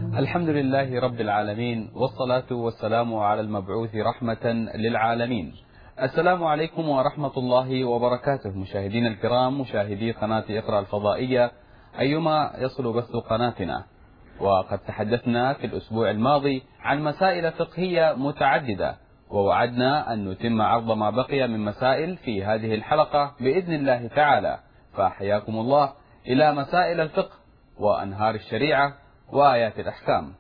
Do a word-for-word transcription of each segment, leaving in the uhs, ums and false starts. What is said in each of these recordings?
الحمد لله رب العالمين، والصلاة والسلام على المبعوث رحمة للعالمين. السلام عليكم ورحمة الله وبركاته مشاهدينا الكرام، مشاهدي قناة اقرأ الفضائية أيما يصل بث قناتنا. وقد تحدثنا في الأسبوع الماضي عن مسائل فقهية متعددة، ووعدنا أن نتم عرض ما بقي من مسائل في هذه الحلقة بإذن الله تعالى. فحياكم الله إلى مسائل الفقه وأنهار الشريعة وآيات الأحكام.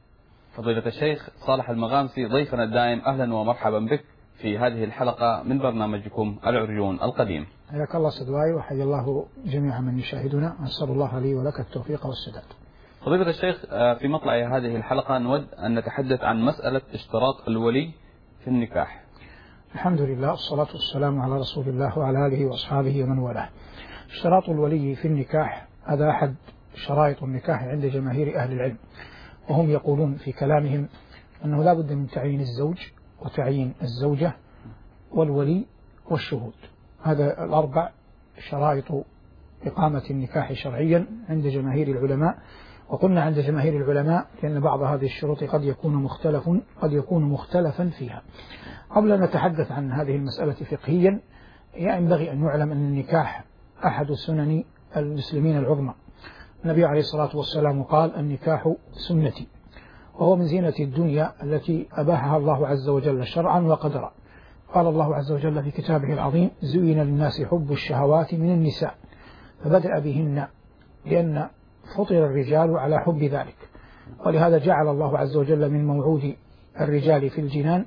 فضيلة الشيخ صالح المغامسي ضيفنا الدائم، أهلا ومرحبا بك في هذه الحلقة من برنامجكم العرجون القديم. حياك الله سدواي، وحيا الله جميع من يشاهدنا. أسأل الله لي ولك التوفيق والسداد. فضيلة الشيخ، في مطلع هذه الحلقة نود أن نتحدث عن مسألة اشتراط الولي في النكاح. الحمد لله، والصلاة والسلام على رسول الله وعلى آله وأصحابه ومن والاه. اشتراط الولي في النكاح هذا أحد شرائط النكاح عند جماهير أهل العلم، وهم يقولون في كلامهم أنه لا بد من تعيين الزوج وتعيين الزوجة والولي والشهود. هذا الأربع شرائط إقامة النكاح شرعيا عند جماهير العلماء. وقلنا عند جماهير العلماء لأن بعض هذه الشروط قد يكون مختلف قد يكون مختلفا فيها. قبل أن نتحدث عن هذه المسألة فقهيا، ينبغي أن يعلم أن النكاح أحد سنن المسلمين العظمى. النبي عليه الصلاة والسلام قال: النكاح سنتي، وهو من زينة الدنيا التي أباحها الله عز وجل شرعا وقدرا. قال الله عز وجل في كتابه العظيم: زين للناس حب الشهوات من النساء، فبدأ بهن لأن فطر الرجال على حب ذلك، ولهذا جعل الله عز وجل من موعود الرجال في الجنان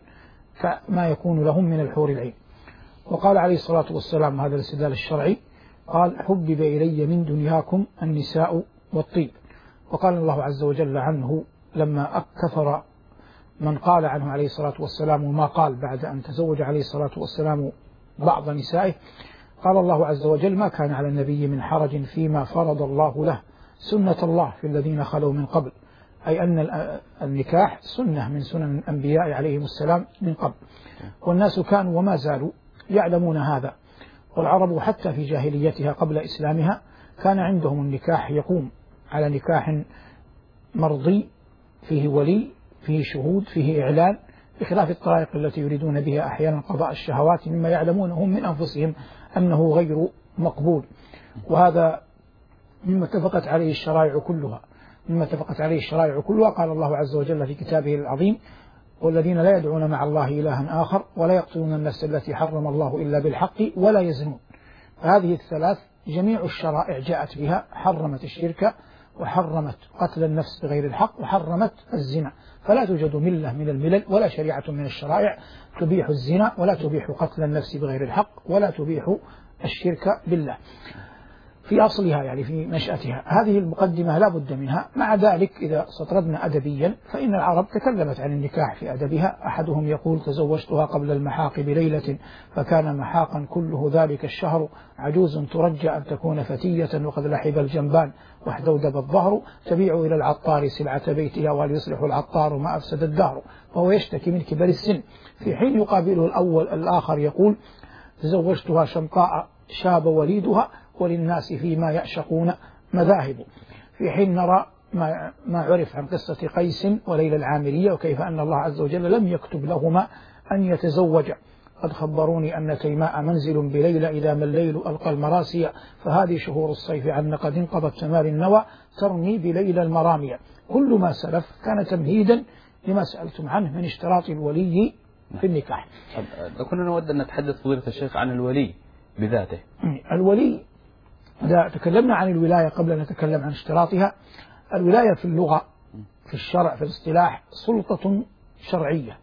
كما يكون لهم من الحور العين. وقال عليه الصلاة والسلام، هذا الاستدلال الشرعي، قال: حبب إلي من دنياكم النساء والطيب. وقال الله عز وجل عنه لما كفر من قال عنه عليه الصلاة والسلام وما قال بعد أن تزوج عليه الصلاة والسلام بعض نسائه، قال الله عز وجل: ما كان على النبي من حرج فيما فرض الله له، سنة الله في الذين خلوا من قبل، أي أن النكاح سنة من سنن الأنبياء عليهم السلام من قبل، والناس كانوا وما زالوا يعلمون هذا. والعرب حتى في جاهليتها قبل إسلامها كان عندهم النكاح يقوم على نكاح مرضي فيه ولي، فيه شهود، فيه إعلان، بخلاف الطرائق التي يريدون بها أحيانا قضاء الشهوات مما يعلمون هم من أنفسهم أنه غير مقبول. وهذا مما اتفقت عليه الشرائع كلها مما اتفقت عليه الشرائع كلها قال الله عز وجل في كتابه العظيم: والذين لا يدعون مع الله إلها آخر ولا يقتلون النفس التي حرم الله إلا بالحق ولا يزنون. هذه الثلاث جميع الشرائع جاءت بها، حرمت الشرك، وحرمت قتل النفس بغير الحق، وحرمت الزنا. فلا توجد ملة من الملل ولا شريعة من الشرائع تبيح الزنا، ولا تبيح قتل النفس بغير الحق، ولا تبيح الشرك بالله في أصلها، يعني في نشأتها. هذه المقدمة لا بد منها. مع ذلك إذا استطردنا أدبيا فإن العرب تكلمت عن النكاح في أدبها. أحدهم يقول: تزوجتها قبل المحاق بليلة فكان محاقا كله ذلك الشهر، عجوز ترجى أن تكون فتية وقد لحب الجنبان واحدودب الظهر، تبيع إلى العطار سلعة بيتها وهل يصلح العطار ما أفسد الدهر. وهو يشتكي من كبر السن، في حين يقابله الأول الآخر يقول: تزوجتها شمطاء شاب وليدها وللناس فيما يعشقون مذاهب. في حين نرى ما, ما عرف عن قصة قيس وليلى العامرية، وكيف أن الله عز وجل لم يكتب لهما أن يتزوجا. قد خبروني أن تيماء منزل بليلى إذا ما الليل ألقى المراسي، فهذه شهور الصيف عنا قد انقضت تمار النوى ترمي بليلى المرامية. كل ما سلف كان تمهيدا لما سألتم عنه من اشتراط الولي في النكاح. كنا نود أن نتحدث فضيلة الشيخ عن الولي بذاته. الولي، إذا تكلمنا عن الولاية قبل أن نتكلم عن اشتراطها، الولاية في اللغة في الشرع في الاصطلاح سلطة شرعية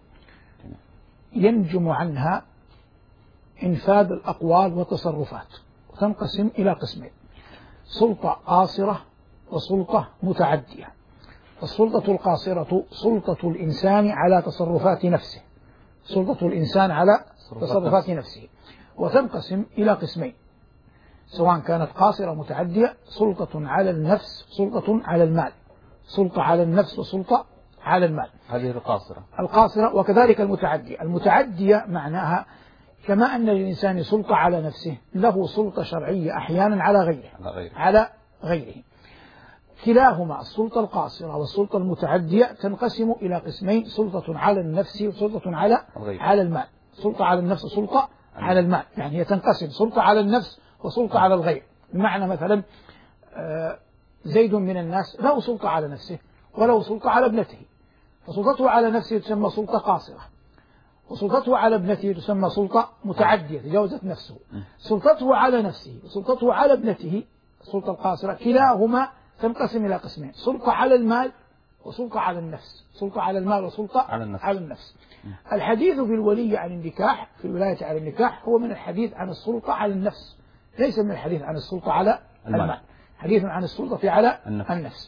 ينجم عنها إنفاذ الأقوال والتصرفات، وتنقسم إلى قسمين: سلطة قاصرة وسلطة متعدية. السلطة القاصرة سلطة الإنسان على تصرفات نفسه سلطة الإنسان على تصرفات نفسه وتنقسم إلى قسمين: سواء كانت قاصرة متعدية، سلطة على النفس، سلطة على المال. سلطة على النفس وسلطة على المال، هذه القاصرة القاصرة وكذلك المتعدية. المتعدية معناها كما أن للإنسان سلطة على نفسه، له سلطة شرعية أحيانا على غيره على غيره, على غيره. كلاهما السلطة القاصرة والسلطة المتعدية تنقسم إلى قسمين: سلطة على النفس وسلطة على الغير. على المال. سلطة على النفس وسلطة على المال، يعني هي تنقسم سلطة على النفس وسلطة على الغير. بمعنى مثلا زيد من الناس له سلطة على نفسه وله سلطة على ابنته، فسلطته على نفسه تسمى سلطة قاصرة، وسلطته على ابنته تسمى سلطة متعدية تجاوزت نفسه. سلطته على نفسه وسلطته على ابنته السلطة القاصرة كلاهما تنقسم إلى قسمين: سلطة على المال وسلطة على النفس. سلطة على المال وسلطة على النفس, على النفس. الحديث في الولي عن النكاح، في الولاية على النكاح، هو من الحديث عن السلطة على النفس، ليس من الحديث عن السلطة على المال, المال. حديث عن السلطة على النفس, النفس.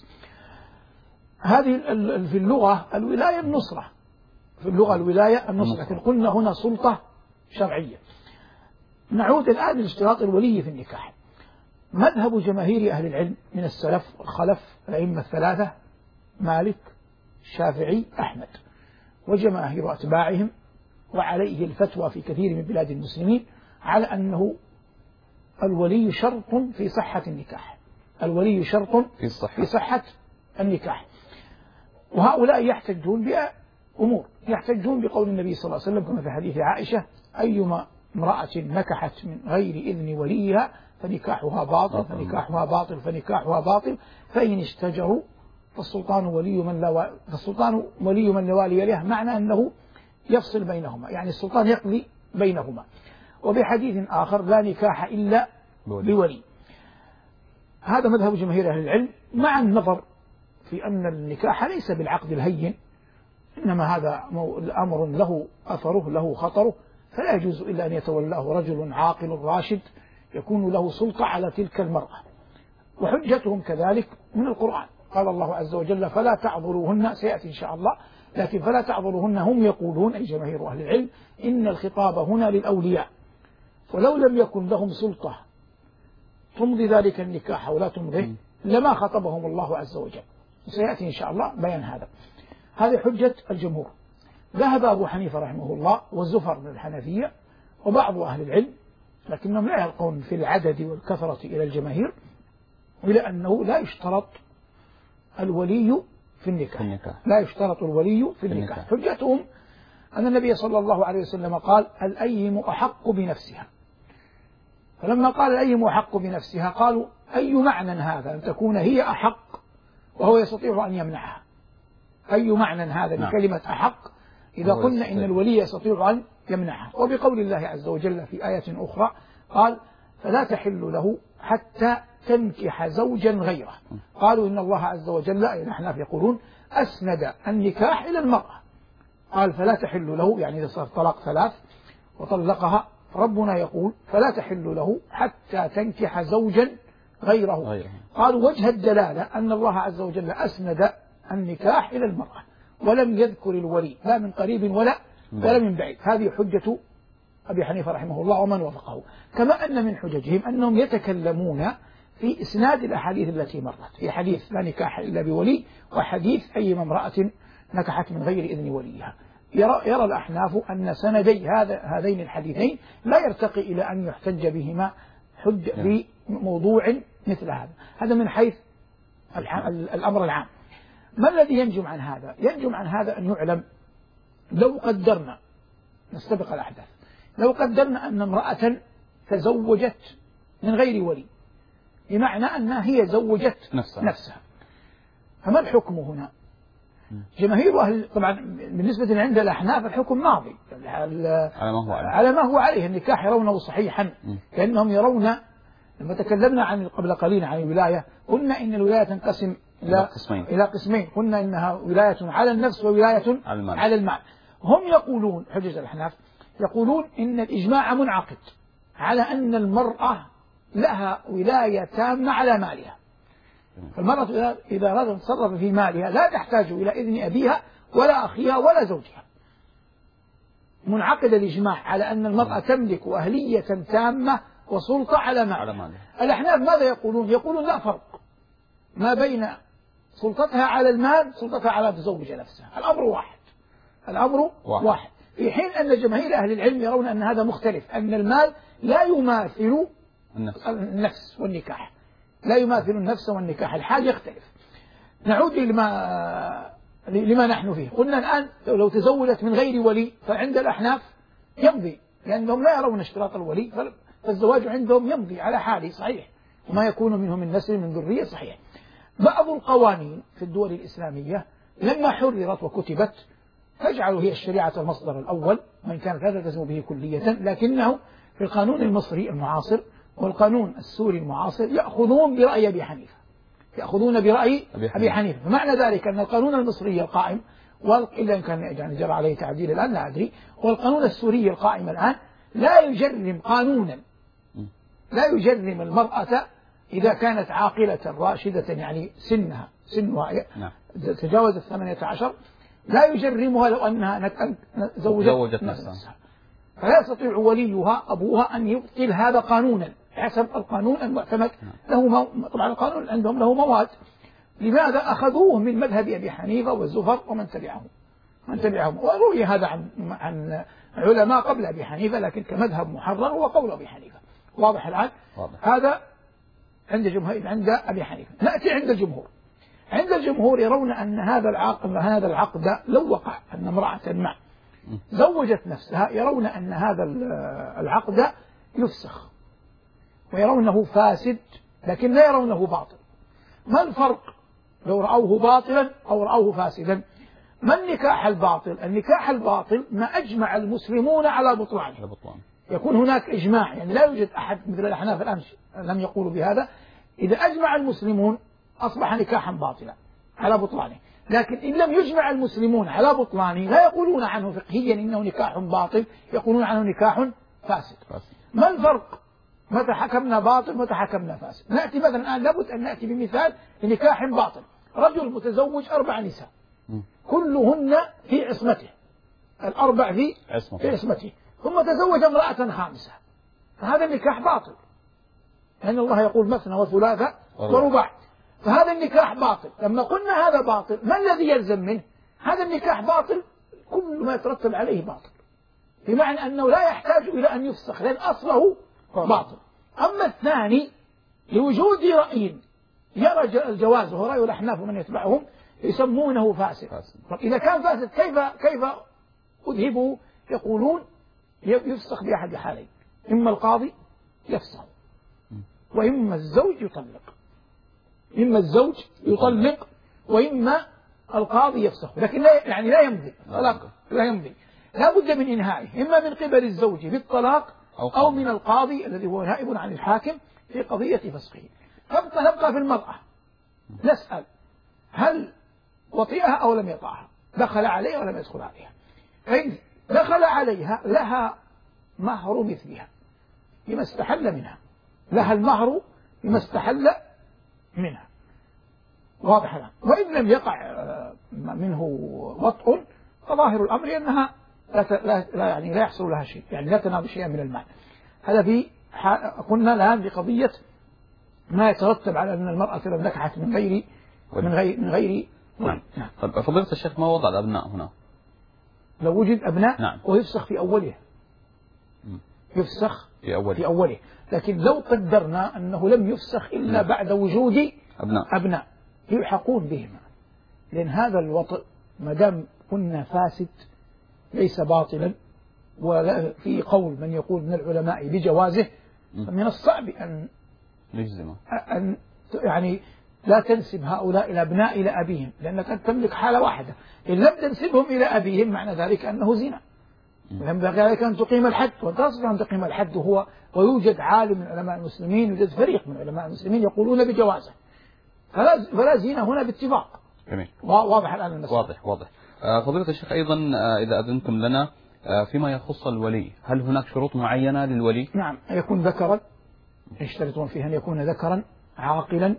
هذه في اللغة الولاية النصرة، في اللغة الولاية النصرة، لكن قلنا هنا سلطة شرعية. نعود الآن لاشتراط الولي في النكاح. مذهب جماهير أهل العلم من السلف والخلف الأئمة الثلاثة مالك الشافعي أحمد وجماهير أتباعهم، وعليه الفتوى في كثير من بلاد المسلمين، على أنه الولي شرط في صحة النكاح. الولي شرط في صحة, في صحة النكاح. وهؤلاء يحتجون بأمور، يحتجون بقول النبي صلى الله عليه وسلم كما في حديث عائشة: أيما امرأة نكحت من غير إذن وليها فنكاحها باطل فنكاحها باطل فنكاحها باطل فإن اشتجروا فالسلطان ولي من لا فالسلطان ولي من لا والي له، معنى أنه يفصل بينهما، يعني السلطان يقضي بينهما. وبحديث آخر: لا نكاح إلا بولي. هذا مذهب جماهير أهل العلم، مع النظر في أن النكاح ليس بالعقد الهين، إنما هذا أمر له أثره له خطره، فلا يجوز إلا أن يتولاه رجل عاقل راشد يكون له سلطة على تلك المرأة. وحجتهم كذلك من القرآن، قال الله عز وجل: فلا تعذروهن، سيأتي إن شاء الله، لكن فلا تعذروهن هم يقولون أي جماهير أهل العلم إن الخطاب هنا للأولياء، ولو لم يكن لهم سلطة تمضي ذلك النكاح ولا تمضيه لما خطبهم الله عز وجل، وسيأتي إن شاء الله بيان هذا. هذه حجة الجمهور. ذهب أبو حنيفة رحمه الله والزفر من الحنفية وبعض أهل العلم، لكنهم لا يلقون في العدد والكثرة إلى الجماهير، إلى أنه لا يشترط الولي في النكاح. النكاح. لا يشترط الولي في النكاح. حجتهم أن النبي صلى الله عليه وسلم قال: الأيم أحق بنفسها. فلما قال الأيم أحق بنفسها قالوا: أي معنى هذا أن تكون هي أحق وهو يستطيع أن يمنعها؟ أي معنى هذا بكلمة أحق إذا قلنا إن الولي يستطيع أن يمنعها؟ وبقول الله عز وجل في آية أخرى قال: فلا تحل له حتى تنكح زوجا غيره. قالوا إن الله عز وجل، الأحناف يقولون، أسند النكاح إلى المرأة، قال: فلا تحل له، يعني إذا صار طلاق ثلاث وطلقها، ربنا يقول: فلا تحل له حتى تنكح زوجا غيره. قالوا وجه الدلالة أن الله عز وجل أسند النكاح إلى المرأة ولم يذكر الولي لا من قريب ولا ولا من بعيد. هذه حجة أبي حنيفة رحمه الله ومن وافقه. كما أن من حججهم أنهم يتكلمون في إسناد الأحاديث التي مرت، في حديث لا نكاح إلا بولي، وحديث أي امرأة نكحت من غير إذن وليها. يرى, يرى الأحناف أن سندي هذا هذين الحديثين لا يرتقي إلى أن يحتج بهما حج في موضوع مثل هذا. هذا من حيث الأمر العام. ما الذي ينجم عن هذا؟ ينجم عن هذا أن يعلم، لو قدرنا، نستبق الأحداث، لو قدرنا أن امرأة تزوجت من غير ولي، بمعنى أنها هي زوجت نفسها, نفسها. فما الحكم هنا؟ جماهير أهل، طبعا بالنسبة عند الأحناف الحكم ماضي على ما هو عليه, على ما هو عليه. النكاح يرونه صحيحا، كأنهم يرون، لما تكلمنا عن قبل قليل عن الولاية قلنا إن الولاية تنقسم إلى قسمين. إلى قسمين قلنا إنها ولاية على النفس وولاية على المال. على المال. هم يقولون، حجج الأحناف يقولون إن الإجماع منعقد على أن المرأة لها ولاية تامة على مالها. فالمرأة إذا أرادت أن تتصرف في مالها لا تحتاج إلى إذن أبيها ولا أخيها ولا زوجها. منعقد الإجماع على أن المرأة تملك أهلية تامة وسلطة على مالها. الأحناف ماذا يقولون؟ يقولون لا فرق ما بين سلطتها على المال سلطتها على تزوج نفسها، الأمر واحد، الأمر واحد. واحد في حين أن جماهير أهل العلم يرون أن هذا مختلف، أن المال لا يماثل النفس, النفس والنكاح، لا يماثل النفس والنكاح، الحال يختلف. نعود لما لما نحن فيه. قلنا الآن لو تزوجت من غير ولي فعند الأحناف يمضي، لأنهم لا يرون اشتراط الولي، فالزواج عندهم يمضي على حاله صحيح، وما يكون منه من نسل من ذرية صحيح. بعض القوانين في الدول الإسلامية لما حررت وكتبت تجعل هي الشريعة المصدر الأول، وإن كانت لا تلتزم به كلية، لكنه في القانون المصري المعاصر والقانون السوري المعاصر يأخذون برأي أبي حنيفة، يأخذون برأي أبي حنيفة. فمعنى ذلك أن القانون المصري القائم، إلا إن كان يعني جرى عليه تعديل الآن لا أدري، والقانون السوري القائم الآن لا يجرم قانونا، لا يجرم المرأة إذا كانت عاقلة راشدة، يعني سنها سنها تجاوز الثمانية عشر، لا يجرمها لو أنها زوجت نفسها، فلا يستطيع وليها أبوها أن يبطل هذا قانونا حسب القانون المعتمد له. طبعا القانون عندهم له مواد. لماذا أخذوه من مذهب أبي حنيفة والزفر ومن تبعهم من تبعهم وروي هذا عن عن علماء قبل أبي حنيفة، لكن كمذهب محرر هو قول أبي حنيفة. واضح الآن؟ واضح. هذا عند جمهور عند أبي حنيفة. نأتي عند الجمهور. عند الجمهور يرون أن هذا العقد هذا العقد لو وقع أن امرأة ما زوجت نفسها، يرون أن هذا العقد يفسخ ويرونه فاسد، لكن لا يرونه باطل. ما الفرق لو رأوه باطلا أو رأوه فاسدا؟ ما النكاح الباطل؟ النكاح الباطل ما أجمع المسلمون على بطلانه، يكون هناك إجماع، يعني لا يوجد أحد مثل الأحناف الآن لم يقولوا بهذا. إذا أجمع المسلمون أصبح نكاحا باطلا على بطلانه، لكن إن لم يجمع المسلمون على بطلانه لا يقولون عنه فقهيا إنه نكاح باطل، يقولون عنه نكاح فاسد. ما الفرق متى حكمنا باطل متى حكمنا فاسد؟ نأتي مثلا الآن لابد أن نأتي بمثال لنكاح باطل. رجل متزوج أربع نساء كلهن في عصمته، الأربع في عصمته, في عصمته. ثم تزوج امرأة خامسة، فهذا النكاح باطل، لأن الله يقول مثنى وثلاثة ورباع، فهذا النكاح باطل. لما قلنا هذا باطل ما الذي يلزم منه؟ هذا النكاح باطل كل ما يترتب عليه باطل، بمعنى أنه لا يحتاج إلى أن يفسخ لأن أصله باطل. أما الثاني لوجود رأي يرى الجواز وهو رأي الأحناف ومن يتبعهم يسمونه فاسد. طب إذا كان فاسد كيف كيف أذهبه؟ يقولون يفسخ بأحد حالين، إما القاضي يفسخ وإما الزوج يطلق، إما الزوج يطلق وإما القاضي يفسخ، لكن لا يعني لا يمضي طلاق، لا يمضي، لا بد من إنهائه إما من قبل الزوج بالطلاق أو من القاضي الذي هو نائب عن الحاكم في قضية فسخه. فنبقى نبقى في المرأة نسأل هل وطئها أو لم يطعها، دخل عليها ولم يدخل عليها. فإن دخل عليها لها مهر مثلها بما استحل منها، لها المهر بما استحل منها، واضح الآن. وإن لم يقع منه وطء فظاهر الأمر أنها لا, لا, لا يعني لا يحصل لها شيء، يعني لا تنال شيئا من المال. هذا في قلنا الآن بقضية ما يترتب على أن المرأة لو نكحت من غير من غير من غير نعم. نعم. طب فضيلة الشيخ ما وضع الأبناء هنا؟ لو وجد أبناء نعم. ويفسخ في أوله، يفسخ في أوله. في أوله، لكن لو قدرنا أنه لم يفسخ إلا نعم. بعد وجود أبناء أبناء يلحقون بهما، لأن هذا الوطء ما دام قلنا فاسد ليس باطلا، ولا في قول من يقول من العلماء بجوازه، فمن الصعب أن نجزمه أن يعني لا تنسب هؤلاء الأبناء إلى أبيهم، لأنك تملك حالة واحدة، إن لم تنسبهم إلى أبيهم معنى ذلك أنه زنا، وينبغي عليك أن تقيم الحد، وأنت تستطيع أن تقيم الحد. وهو ويوجد عالم من علماء المسلمين، يوجد فريق من علماء المسلمين يقولون بجوازه، فلا فلا زنا هنا باتفاق. جميل. واضح الآن المسألة. واضح واضح. فضيلة الشيخ أيضا إذا أذنتم لنا فيما يخص الولي، هل هناك شروط معينة للولي؟ نعم، يكون ذكرا، يشترطون فيها أن يكون ذكرا عاقلا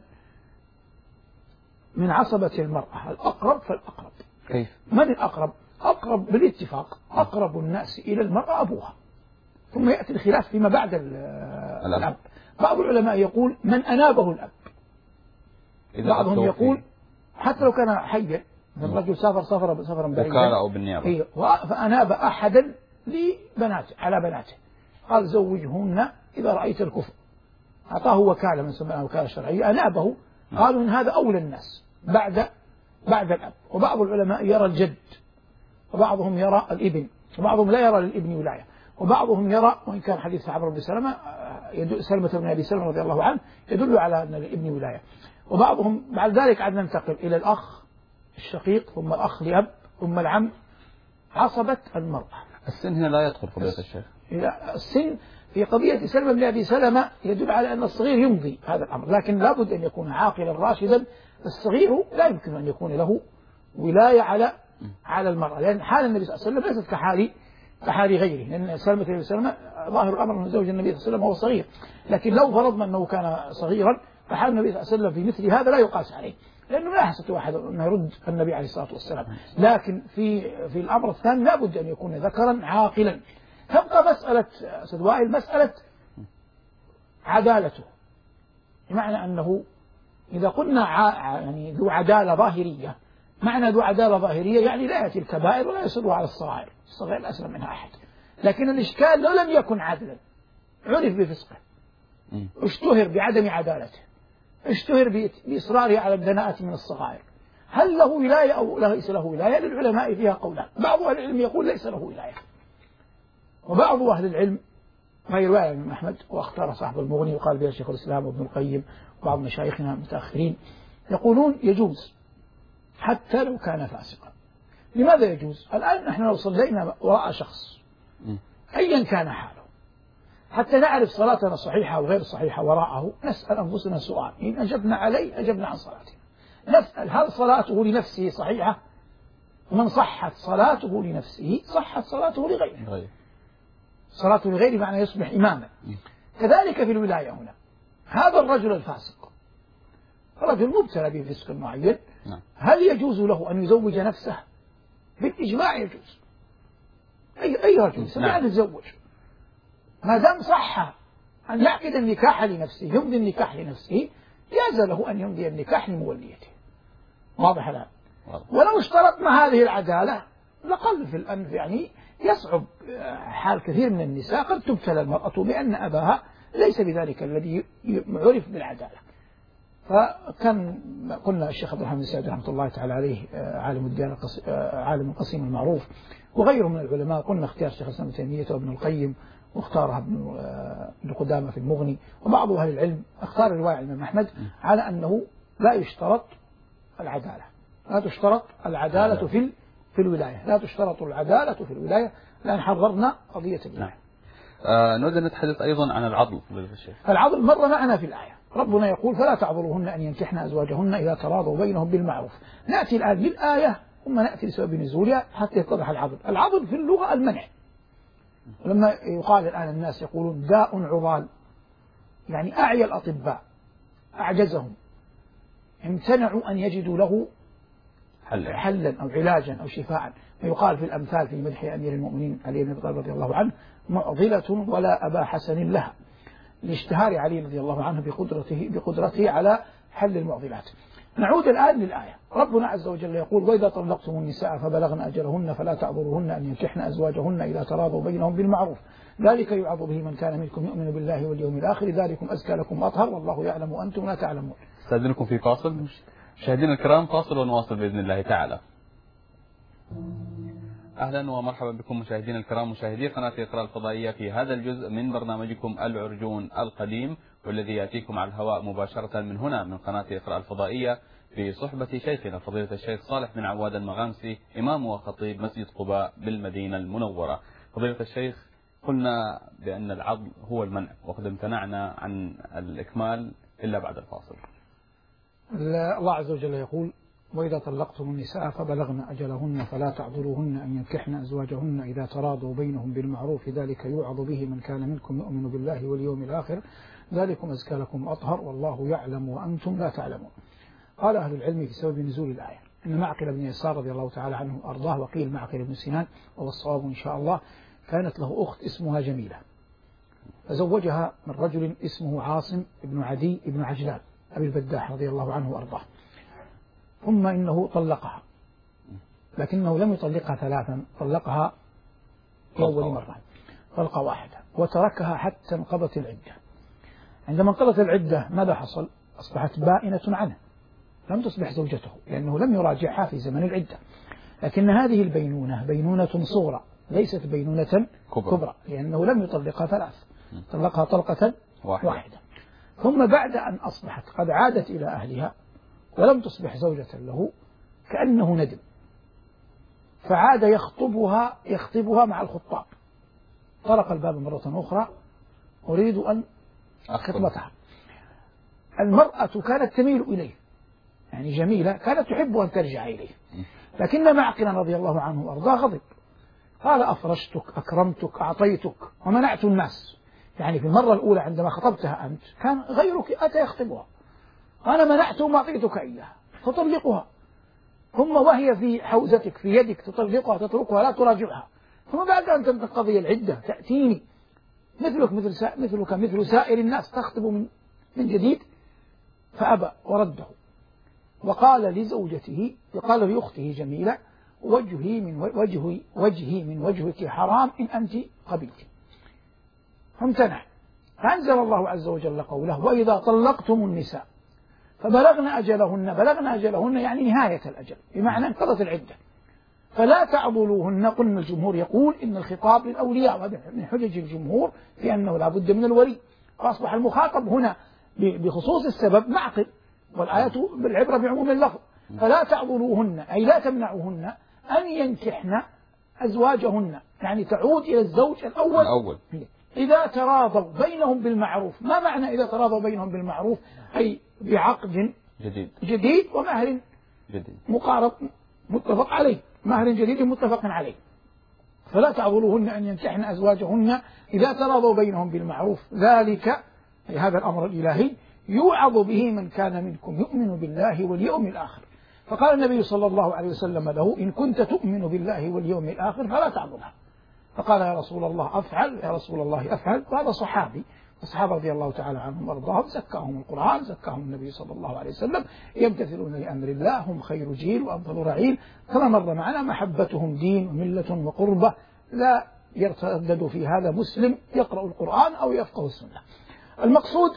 من عصبة المرأة، الأقرب فالأقرب. كيف؟ من الأقرب؟ أقرب بالاتفاق أقرب الناس إلى المرأة أبوها، ثم يأتي الخلاف فيما بعد الأب. الأب. بعض العلماء يقول من أنابه الأب، بعضهم يقول حتى لو كان حيا، الرجل سافر سفرا سفرا بعيدا وكالة أو بالنيابة، فأناب أحدا لبناته على بناته، قال زوجهن إذا رأيت الكفر أعطاه وكالة من سماها وكالة شرعية، أنابه، قالوا إن هذا أولى الناس بعد بعد الأب. وبعض العلماء يرى الجد، وبعضهم يرى الابن، وبعضهم لا يرى للابن ولاية، وبعضهم يرى، وإن كان حديث عمرو بن سلمة سلمة بن أبي سلمة رضي الله عنه يدل على أن للابن ولاية، وبعضهم بعد ذلك عاد ننتقل إلى الأخ الشقيق، ثم الأخ لأب، ثم العم، عصبة المرأة. السن هنا لا يدخل فضيلة الشيخ. السن في قضية سلمة بن أبي سلمة يدل على أن الصغير يمضي هذا الأمر، لكن لابد أن يكون عاقلا راشدا. الصغير لا يمكن أن يكون له ولاية على على المرأة، لأن حال النبي صلى الله عليه وسلم ليست كحال كحال غيره، لأن سلمة بن أبي سلمة ظاهر الأمر من زوج النبي صلى الله عليه وسلم هو صغير، لكن لو فرضنا أنه كان صغيرا فحال النبي صلى الله عليه وسلم في مثل هذا لا يقاس عليه، لأنه لا يستطيع أحد أن يرد النبي عليه الصلاة والسلام. لكن في في الأمر الثاني لا بد أن يكون ذكرا عاقلا. تبقى مسألة سيد وائل مسألة عدالته، بمعنى أنه إذا قلنا يعني ذو عدالة ظاهرية، معنى ذو عدالة ظاهرية يعني لا يأتي الكبائر ولا يصر على الصغائر، الصغائر لا أسلم منها أحد. لكن الإشكال لو لم يكن عادلا، عرف بفسقه، اشتهر بعدم عدالته، اشتهر بإصراره على الدناءة من الصغائر، هل له ولاية أو ليس له ولاية؟ للعلماء فيها قولان، بعض أهل العلم يقول ليس له ولاية، وبعض أهل العلم ما يروى عن الإمام أحمد واختار صاحب المغني وقال بها شيخ الإسلام وابن القيم وبعض مشايخنا المتأخرين يقولون يجوز حتى لو كان فاسقا. لماذا يجوز؟ الآن نحن لو صلينا وراء شخص أيا كان حاله حتى نعرف صلاتنا صحيحة أو غير صحيحة وراءه، نسأل أنفسنا سؤال، إن أجبنا عليه أجبنا عن صلاتنا، نسأل هل صلاته لنفسه صحيحة؟ ومن صحت صلاته لنفسه صحت صلاته لغيره، صلاته لغيره معنى يصبح إماما. كذلك في الولاية هنا، هذا الرجل الفاسق رجل مبتلى بفسق معين، هل يجوز له أن يزوج نفسه؟ بالإجماع يجوز، أي أي رجل يستطيع أن يتزوج ما دام صح أن يعقد النكاح لنفسه، يمضي النكاح لنفسه، جاز له أن يمضي النكاح لموليته. واضح الآن؟ ولو اشترطنا هذه العدالة لقل في الأنف، يعني يصعب حال كثير من النساء، قد تبتلى المرأة بأن أباها ليس بذلك الذي عرف بالعدالة. فكان قلنا الشيخ عبد الرحمن السعدي رحمة الله تعالى عليه عالم الديانة عالم القصيم المعروف وغيره من العلماء، قلنا اختيار الشيخ الإسلام ابن تيمية وابن القيم واختارها ابن قدامة في المغني، وبعض أهل العلم اختار رواية الإمام أحمد على أنه لا يشترط العدالة، لا تشترط العدالة في في الولاية، لا تشترط العدالة في الولاية، لأن حررنا قضية الولاية. آه نود أن نتحدث أيضا عن العضل. العضل مر معنا في الآية، ربنا يقول فلا تعضلوهن أن ينكحن أزواجهن إذا تراضوا بينهم بالمعروف. نأتي الآن بالآية ثم نأتي لسبب نزولها حتى يتضح العضل. العضل في اللغة المنع، ولما يقال الآن الناس يقولون داء عضال، يعني أعيا الأطباء أعجزهم، امتنعوا أن يجدوا له حلا أو علاجا أو شفاعا. ويقال في الأمثال في مدح أمير المؤمنين علي بن أبي طالب رضي الله عنه معضلة ولا أبا حسن لها، لاشتهار علي رضي الله عنه بقدرته بقدرته على حل المعضلات. نعود الآن للآية، ربنا عز وجل يقول وإذا طلقتم النساء فبلغن أجلهن فلا تعذروهن أن ينكحن أزواجهن إذا تراضوا بينهم بالمعروف، ذلك يوعظ به من كان منكم يؤمن بالله واليوم الآخر، ذلكم أزكى لكم وأطهر والله يعلم وأنتم لا تعلمون. استاذنكم في فاصل. مشاهدينا الكرام فاصل ونواصل بإذن الله تعالى. أهلا ومرحبا بكم مشاهدينا الكرام مشاهدي قناة إقراء الفضائية في هذا الجزء من برنامجكم العرجون القديم، والذي يأتيكم على الهواء مباشرة من هنا من قناة إقراء الفضائية بصحبة شيخنا فضيلة الشيخ صالح بن عواد المغامسي، إمام وخطيب مسجد قباء بالمدينة المنورة. فضيلة الشيخ، قلنا بأن العضل هو المنع، وقد امتنعنا عن الإكمال إلا بعد الفاصل. الله عز وجل يقول وإذا طلقتم النساء فبلغن أجلهن فلا تعذروهن أن ينكحن أزواجهن إذا تراضوا بينهم بالمعروف، ذلك يوعظ به من كان منكم يؤمن بالله واليوم الآخر، ذلكم أزكى لكم وأطهر والله يعلم وأنتم لا تعلمون. قال أهل العلم في سبب نزول الآية أن معقل بن يسار رضي الله تعالى عنه أرضاه، وقيل معقل بن سنان وهو الصواب إن شاء الله، كانت له أخت اسمها جميلة، فزوجها من رجل اسمه عاصم بن عدي بن عجلان أبي البداح رضي الله عنه وأرضاه، ثم إنه طلقها، لكنه لم يطلقها ثلاثا، طلقها في أول مرة طلقة واحدة وتركها حتى انقضت العدة. عندما انقضت العدة ماذا حصل؟ أصبحت بائنة عنه، لم تصبح زوجته لأنه لم يراجعها في زمن العدة. لكن هذه البينونة بينونة صغرى ليست بينونة كبرى, كبرى لأنه لم يطلقها ثلاث، طلقها طلقة واحدة. واحدة. ثم بعد أن أصبحت قد عادت إلى أهلها ولم تصبح زوجة له كأنه ندم، فعاد يخطبها يخطبها مع الخطاب، طرق الباب مرة أخرى، أريد أن خطبتها. المرأة كانت تميل إليه، يعني جميلة كانت تحب أن ترجع إليه، لكن معقلا رضي الله عنه وأرضاه غضب، قال أفرشتك أكرمتك أعطيتك ومنعت الناس. يعني في المرة الأولى عندما خطبتها أنت كان غيرك أتى يخطبها، أنا منعت وما أعطيتك إياها فطلقها، ثم وهي في حوزتك في يدك تطلقها تتركها لا تراجعها، ثم بعد أن تنقضي العدة تأتيني مثلك مثل سا... مثلك مثل سائر الناس تخطب من من جديد. فأبى ورده، وقال لزوجته وقال لأخته جميلة وجهي من وجهي وجهي من وجهك حرام إن أنت قبلت، فامتنع. فأنزل الله عز وجل قوله وإذا طلقتم النساء فبلغن أجلهن، بلغن أجلهن يعني نهاية الأجل، بمعنى انقضت العدة، فلا تعضلوهن. قلنا الجمهور يقول إن الخطاب للأولياء، وهذا من حجج الجمهور في أنه لا بد من الولي، فأصبح المخاطب هنا بخصوص السبب معقل، والآية بالعبرة بعموم اللفظ. فلا تعضلوهن أي لا تمنعوهن أن ينكحن أزواجهن، يعني تعود إلى الزوج الأول, الأول. إذا تراضوا بينهم بالمعروف. ما معنى إذا تراضوا بينهم بالمعروف؟ أي بعقد جديد, جديد ومهر جديد مقارب متفق عليه، مهر جديد متفق عليه. فلا تعضلوهن أن ينكحن أزواجهن إذا تراضوا بينهم بالمعروف، ذلك هذا الأمر الإلهي يوعظ به من كان منكم يؤمن بالله واليوم الآخر. فقال النبي صلى الله عليه وسلم له إن كنت تؤمن بالله واليوم الآخر فلا تعضلها. فقال يا رسول الله أفعل، يا رسول الله أفعل. وهذا صحابي، الصحابة رضي الله تعالى عنهم وارضاهم زكاهم القرآن، زكاهم النبي صلى الله عليه وسلم، يمتثلون لأمر الله، هم خير جيل وأفضل رعيل، كما مر معنا محبتهم دين وملة وقربة، لا يتردد في هذا مسلم يقرأ القرآن أو يفقه السنة. المقصود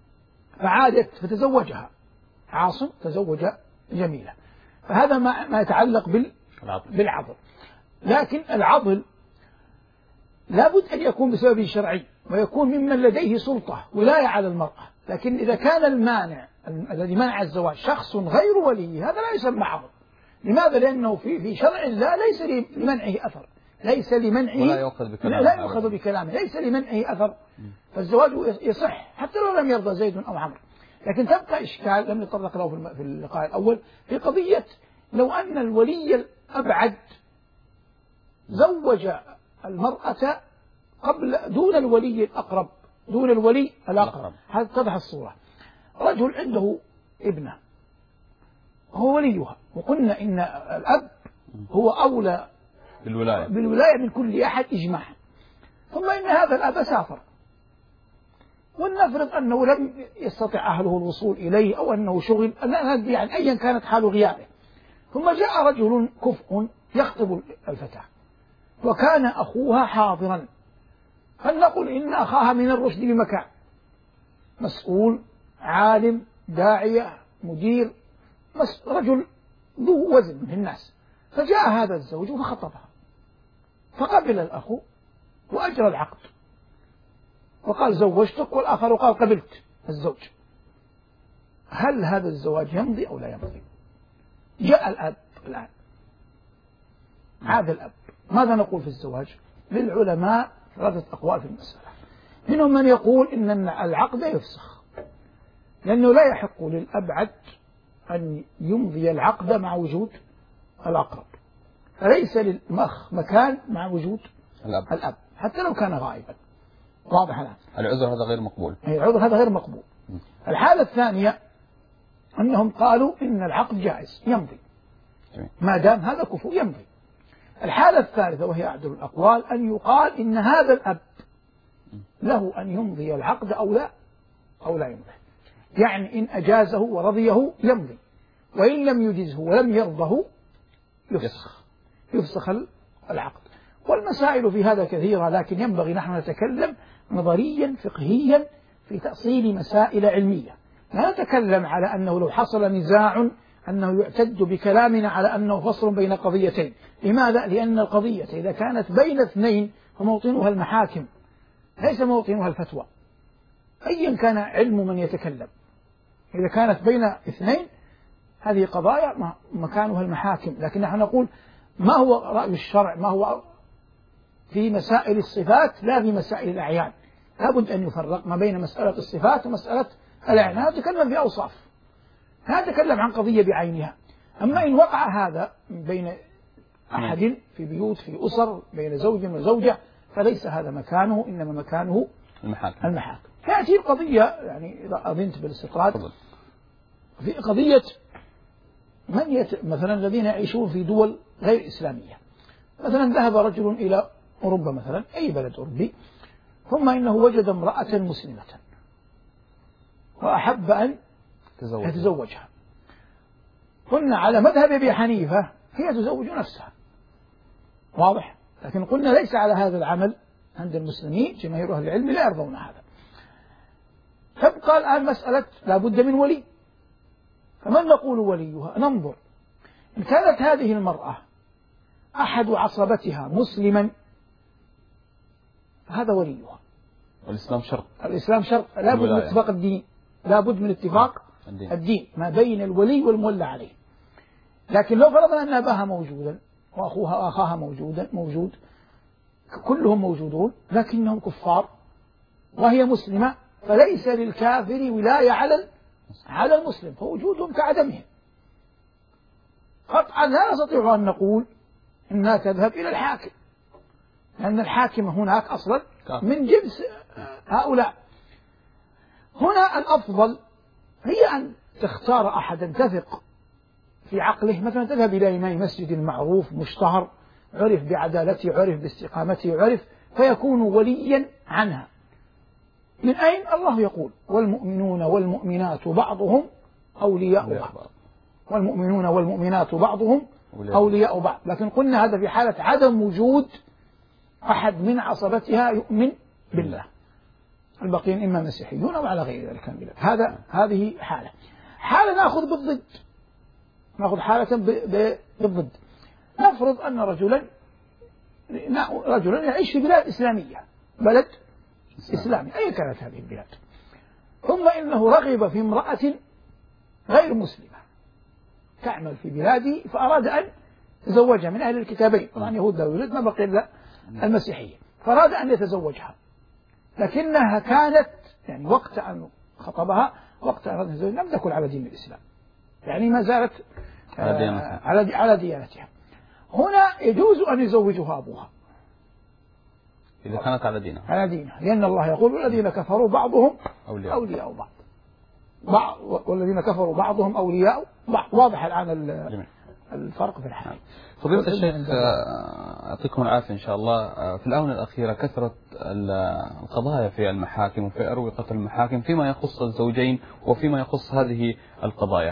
فعادت فتزوجها، عاصم تزوج جميلة، فهذا ما, ما يتعلق بالعضل. لكن العضل لابد أن يكون بسبب شرعي ويكون ممن لديه سلطة ولاية على المرأة. لكن إذا كان المانع الذي منع الزواج شخص غير ولي هذا لا يسمى عضل. لماذا؟ لأنه في في شرع الله ليس لمنعه أثر، ليس لمنعه ولا يؤخذ بكلامه، لا يؤخذ بكلامه، ليس لمنعه أثر، فالزواج يصح حتى لو لم يرضى زيد أو عمرو. لكن تبقى إشكال لم نتطرق له في اللقاء الأول في قضية لو أن الولي الأبعد زوج المرأة قبل دون الولي الأقرب، دون الولي الأقرب، هذا تضح الصورة. رجل عنده ابنة هو وليها، وقلنا إن الأب هو أولى بالولاية, بالولاية من كل أحد إجماعا. ثم إن هذا الأب سافر، ولنفرض أنه لم يستطع أهله الوصول إليه أو أنه شغل، يعني أيا كانت حال غيابه. ثم جاء رجل كفء يخطب الفتاة وكان أخوها حاضرا، فلنقل إن أخاها من الرشد بمكان، مسؤول عالم داعية مدير رجل ذو وزن من الناس. فجاء هذا الزوج فخطبها، فقبل الأخ وأجرى العقد وقال زوجتك، والآخر قال قبلت الزوج. هل هذا الزواج يمضي أو لا يمضي؟ جاء الأب الآن، هذا الأب ماذا نقول في الزواج؟ للعلماء ثلاثة أقوال في المسألة. منهم من يقول إن العقد يفسخ، لأنه لا يحق للأبعد أن يمضي العقد مع وجود الأقرب، فليس للمخ مكان مع وجود الأب, الأب حتى لو كان غائبا. واضح الآن؟ العذر هذا غير مقبول، العذر هذا غير مقبول. م. الحالة الثانية أنهم قالوا إن العقد جائز يمضي ما دام هذا كفو يمضي. الحالة الثالثة وهي أعدل الأقوال أن يقال إن هذا الأب له أن يمضي العقد أو لا أو لا يمضي، يعني إن أجازه ورضيه يمضي، وإن لم يجزه ولم يرضه يفسخ يفسخ العقد. والمسائل في هذا كثيرة، لكن ينبغي نحن نتكلم نظريا فقهيا في تأصيل مسائل علمية. لا نتكلم على أنه لو حصل نزاع أنه يعتد بكلامنا على أنه فصل بين قضيتين. لماذا؟ لأن القضية إذا كانت بين اثنين فموطنها المحاكم ليس موطنها الفتوى، أيا كان علم من يتكلم. إذا كانت بين اثنين هذه قضايا مكانها المحاكم. لكن نحن نقول ما هو رأي الشرع، ما هو في مسائل الصفات لا في مسائل الأعيان. لابد أن يفرق ما بين مسألة الصفات ومسألة الأعيان. نتكلم في أوصاف، لا نتكلم عن قضية بعينها. أما إن وقع هذا بين أحد في بيوت في أسر بين زوج وزوجة فليس هذا مكانه، إنما مكانه المحاكم. المحاكم. تأتي القضية يعني إذا أذنت بالاستطراد في قضية من يت... مثلا الذين يعيشون في دول غير إسلامية. مثلا ذهب رجل إلى أوروبا مثلا أي بلد أوروبي، ثم إنه وجد امرأة مسلمة وأحب أن تزوجها. يتزوجها. قلنا على مذهب أبي حنيفة هي تزوج نفسها، واضح. لكن قلنا ليس على هذا العمل عند المسلمين، جماهير أهل العلم لا يرضون هذا. تبقى الآن مسألة لا بد من ولي. فمن نقول وليها؟ ننظر إن كانت هذه المرأة أحد عصبتها مسلما هذا وليها. والإسلام شرط. الإسلام شرط، لا بد من اتفاق الدين، لا بد من اتفاق الدين. الدين ما بين الولي والمولى عليه. لكن لو فرضنا أن أباها موجودا وأخوها وأخاها موجودا موجود كلهم موجودون لكنهم كفار وهي مسلمة، فليس للكافر ولاية على على المسلم، فوجودهم كعدمهم. قطعا لا نستطيع أن نقول إنها تذهب إلى الحاكم، لأن الحاكم هناك أصلا من جنس هؤلاء. هنا الأفضل هي أن تختار أحدا تثق في عقله، مثلا تذهب إلى إمام مسجد معروف مشتهر عرف بعدالته عرف باستقامته عرف، فيكون وليا عنها. من أين؟ الله يقول والمؤمنون والمؤمنات بعضهم أولياء بعض، والمؤمنون والمؤمنات بعضهم أولياء بعض. لكن قلنا هذا في حالة عدم وجود أحد من عصبتها يؤمن بالله، الباقين إما مسيحيون أو على غير ذلك من البلاد. هذا هذه حالة. حالة نأخذ بالضد، نأخذ حالة بالضد. نفرض أن رجلا رجلا يعيش في بلاد إسلامية، بلد إسلامي أي كانت هذه البلاد، ثم إنه رغب في امرأة غير مسلمة تعمل في بلاده فأراد أن يتزوجها من أهل الكتابين، طبعا يهود ويولد ما بقي إلا المسيحية، فأراد أن يتزوجها. لكنها كانت يعني وقت أن خطبها وقت أن يتزوجها لم تكن على دين الإسلام، يعني ما زالت على ديانتها. على على ديانتها. هنا يجوز أن يزوجها أبوها إذا كانت على دينها على دينها، لأن الله يقول الذين كفروا بعضهم أولياء, أولياء بعض. بعض والذين كفروا بعضهم أولياء بعض. واضح الآن الفرق في الحال. فضيلة الشيخ يعطيكم العافية إن شاء الله. في الآونة الأخيرة كثرت القضايا في المحاكم وفي أروقة المحاكم فيما يخص الزوجين وفيما يخص هذه القضايا.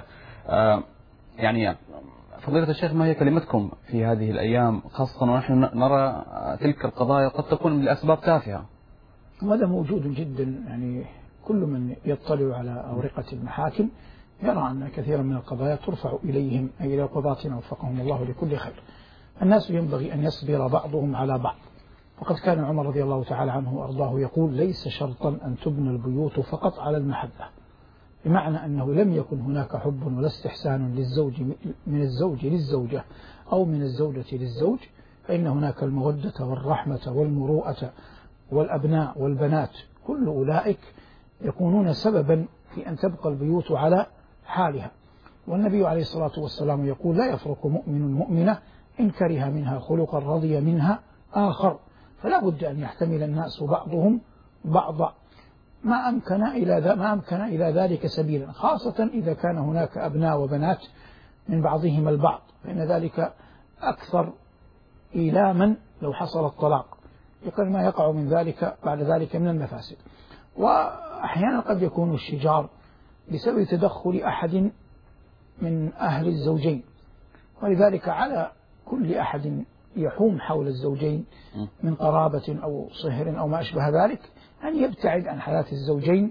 يعني فضيلة الشيخ ما هي كلمتكم في هذه الأيام، خاصة ونحن نرى تلك القضايا قد تكون من الأسباب تافهة؟ هذا موجود جدا، يعني كل من يطلع على أورقة المحاكم يرى أن كثيرا من القضايا ترفع إليهم أي إلى قضاتنا وفقهم الله لكل خير. الناس ينبغي أن يصبر بعضهم على بعض، وقد كان عمر رضي الله تعالى عنه وأرضاه يقول ليس شرطا أن تبنى البيوت فقط على المحبة، بمعنى أنه لم يكن هناك حب ولا استحسان للزوج من الزوج للزوجة أو من الزوجة للزوج، فإن هناك المودة والرحمة والمروءة والأبناء والبنات، كل أولئك يكونون سببا في أن تبقى البيوت على حالها. والنبي عليه الصلاة والسلام يقول لا يفرق مؤمن مؤمنة إن كره منها خلقا رضي منها آخر، فلا بد أن يحتمل الناس بعضهم بعضا ما أمكن إلى ما أمكن إلى ذلك سبيلا، خاصة إذا كان هناك أبناء وبنات من بعضهم البعض، فإن ذلك أكثر إيلاما لو حصل الطلاق، يقل ما يقع من ذلك بعد ذلك من المفاسد. وأحيانا قد يكون الشجار بسبب تدخل أحد من أهل الزوجين، ولذلك على كل أحد يحوم حول الزوجين من قرابة أو صهر أو ما أشبه ذلك أن يبتعد عن حياة الزوجين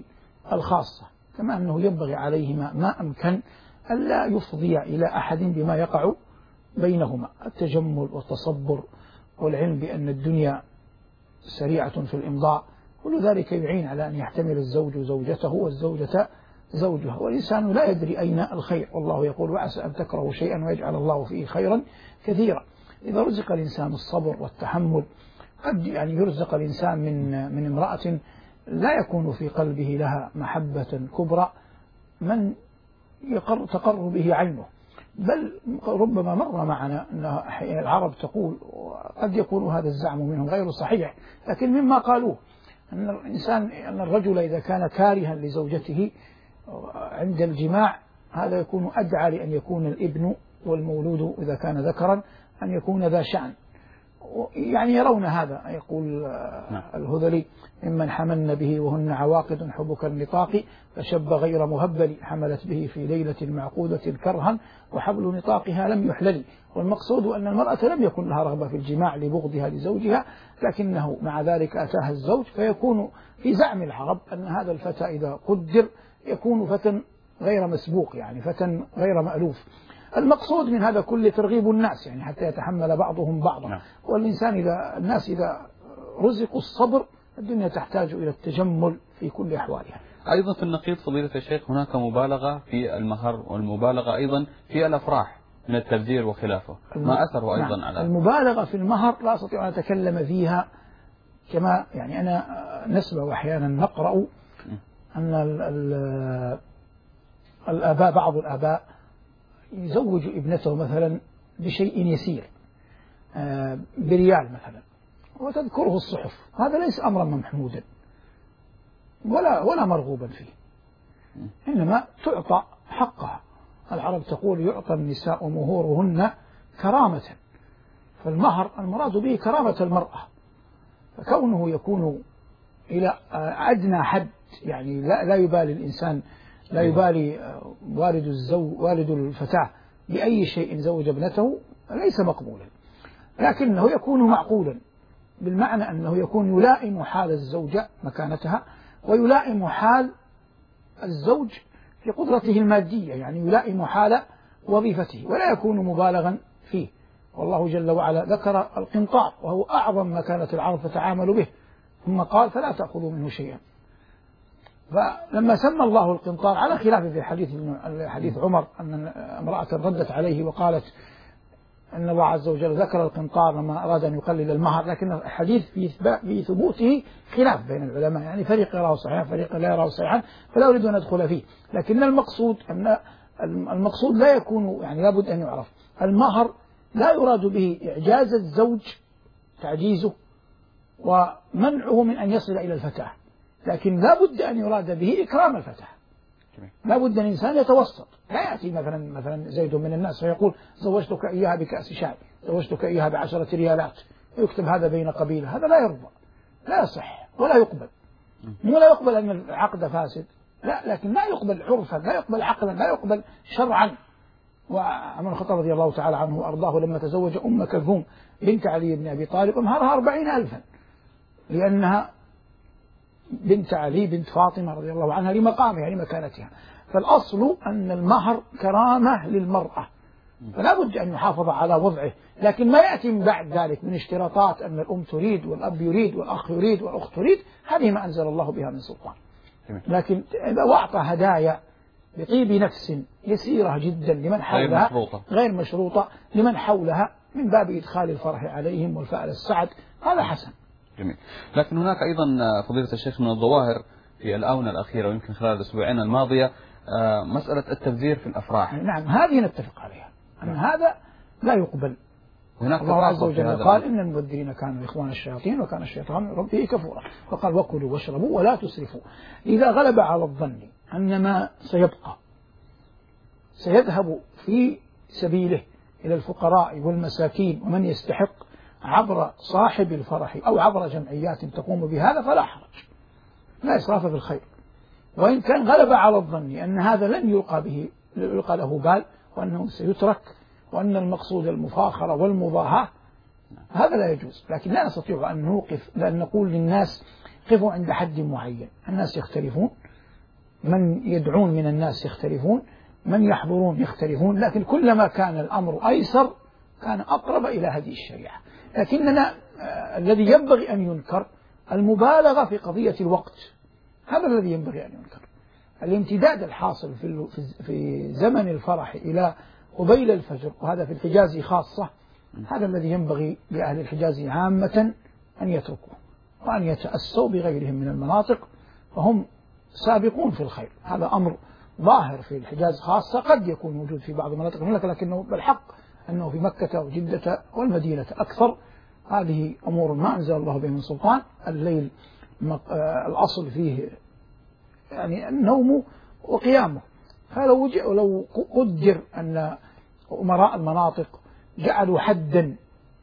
الخاصة، كما أنه ينبغي عليهما ما أمكن ألا يفضي إلى أحد بما يقع بينهما، التجمل والتصبر والعلم بأن الدنيا سريعة في الإمضاء، كل ذلك يعين على أن يحتمل الزوج زوجته والزوجة زوجها، والإنسان لا يدري أين الخير، والله يقول وعسى أن تكرهوا شيئا ويجعل الله فيه خيرا كثيرا. إذا رزق الإنسان الصبر والتحمل، قد يعني يرزق الإنسان من من امرأة لا يكون في قلبه لها محبة كبرى من يقر تقر به عينه، بل ربما مر معنا أن العرب تقول، قد يكون هذا الزعم منهم غير صحيح، لكن مما قالوه أن الإنسان أن الرجل إذا كان كارها لزوجته عند الجماع هذا يكون أدعى لأن يكون الابن والمولود إذا كان ذكرا أن يكون ذا شأن، يعني يرون هذا. يقول الهذلي ممن حملن به وهن عواقد حبك النطاق، فشب غير مهبل حملت به في ليلة معقودة كرها وحبل نطاقها لم يحلل. والمقصود أن المرأة لم يكن لها رغبة في الجماع لبغضها لزوجها، لكنه مع ذلك أتاها الزوج، فيكون في زعم العرب أن هذا الفتى إذا قدر يكون فتى غير مسبوق، يعني فتى غير مألوف. المقصود من هذا كله ترغيب الناس، يعني حتى يتحمل بعضهم بعضا. نعم. والإنسان إذا الناس إذا رزقوا الصبر الدنيا تحتاج إلى التجمل في كل أحوالها. أيضا في النقيض فضيلة الشيخ هناك مبالغة في المهر، والمبالغة أيضا في الأفراح من التبذير وخلافه، ما أثره أيضا؟ نعم. على المبالغة في المهر لا أستطيع أن أتكلم فيها، كما يعني أنا نسمع أحيانا نقرأ أن ال ال الآباء بعض الآباء يزوج ابنته مثلا بشيء يسير بريال مثلا وتذكره الصحف، هذا ليس أمرا محمودا ولا ولا مرغوبا فيه، إنما تعطى حقها. العرب تقول يعطى النساء مهورهن كرامة، فالمهر المراد به كرامة المرأة، فكونه يكون إلى أدنى حد، يعني لا, لا يبالي الإنسان، لا يبالي والد الزوج والد الفتاة بأي شيء زوج ابنته، ليس مقبولا، لكنه يكون معقولا بالمعنى أنه يكون يلائم حال الزوجة مكانتها، ويلائم حال الزوج في قدرته المادية، يعني يلائم حال وظيفته، ولا يكون مبالغا فيه. والله جل وعلا ذكر القنطار وهو أعظم ما كانت العرب تتعامل به، ثم قال فلا تأخذوا منه شيئا. فلما سمى الله القنطار على خلاف في حديث حديث عمر أن امرأة ردت عليه وقالت أن الله عز وجل ذكر القنطار لما أراد أن يقلل المهر، لكن الحديث في ثبوته خلاف بين العلماء، يعني فريق يراه صحيحا فريق لا يراه صحيحا، فلا أريد أن أدخل فيه، لكن المقصود أن المقصود لا يكون يعني لابد أن يعرف المهر لا يراد به إعجاز الزوج تعجيزه ومنعه من أن يصل إلى الفتاة، لكن لا بد أن يراد به إكرام الفتاة، لا بد أن الإنسان يتوسط، لا يأتي مثلا مثلا زيد من الناس فيقول زوجتك إياها بكأس شاي، زوجتك إياها بعشرة ريالات، يكتب هذا بين قبيلة، هذا لا يرضى، لا يصح ولا يقبل. مو لا يقبل أن العقد فاسد، لا، لكن لا يقبل عرفا، لا يقبل عقلا، لا يقبل شرعا. وعمر الخطاب رضي الله تعالى عنه وأرضاه لما تزوج أم كلثوم بنت علي بن أبي طالب أمهرها أربعين ألفا، لأنها بنت علي بنت فاطمة رضي الله عنها لمقامها لمكانتها. فالأصل أن المهر كرامة للمرأة، فلا بد أن يحافظ على وضعه، لكن ما يأتي من بعد ذلك من اشتراطات أن الأم تريد والأب يريد والأخ يريد والأخت تريد، هذه ما أنزل الله بها من سلطان. لكن إذا أعطى هدايا بطيب نفس يسيرة جدا لمن حولها غير مشروطة لمن حولها من باب إدخال الفرح عليهم والفأل السعد، هذا حسن. جميل. لكن هناك أيضا فضيلة الشيخ من الظواهر في الآونة الأخيرة ويمكن خلال الأسبوعين الماضية مسألة التبذير في الأفراح. نعم، هذه نتفق عليها أن نعم. هذا لا يقبل. هناك الله عز وجل قال إن المبذرين كانوا إخوان الشياطين وكان الشيطان ربه كفورا، فقال وكلوا واشربوا ولا تسرفوا. إذا غلب على الظن أن ما سيبقى سيذهب في سبيله إلى الفقراء والمساكين ومن يستحق عبر صاحب الفرح أو عبر جمعيات تقوم بهذا فلا حرج، لا إسراف في الخير. وإن كان غلب على الظن أن هذا لن يلقى به يلقى له بال وأنه سيترك وأن المقصود المفاخرة والمضاهاة، هذا لا يجوز. لكن لا نستطيع أن نوقف، لأن نقول للناس قفوا عند حد معين، الناس يختلفون من يدعون من الناس يختلفون، من يحضرون يختلفون، لكن كلما كان الأمر أيسر كان أقرب إلى هذه الشريعة. لكننا آه الذي ينبغي أن ينكر المبالغة في قضية الوقت، هذا الذي ينبغي أن ينكر. الامتداد الحاصل في في زمن الفرح إلى قبيل الفجر، وهذا في الحجاز خاصة، هذا الذي ينبغي لأهل الحجاز عامة أن يتركوه وأن يتأسوا بغيرهم من المناطق، فهم سابقون في الخير. هذا أمر ظاهر في الحجاز خاصة، قد يكون موجود في بعض مناطق المملكة، لكنه بالحق أنه في مكة وجدة والمدينة أكثر. هذه أمور ما أنزل الله به من سلطان. الليل الأصل فيه يعني النوم وقيامه، فلو لو قدر أن أمراء المناطق جعلوا حدا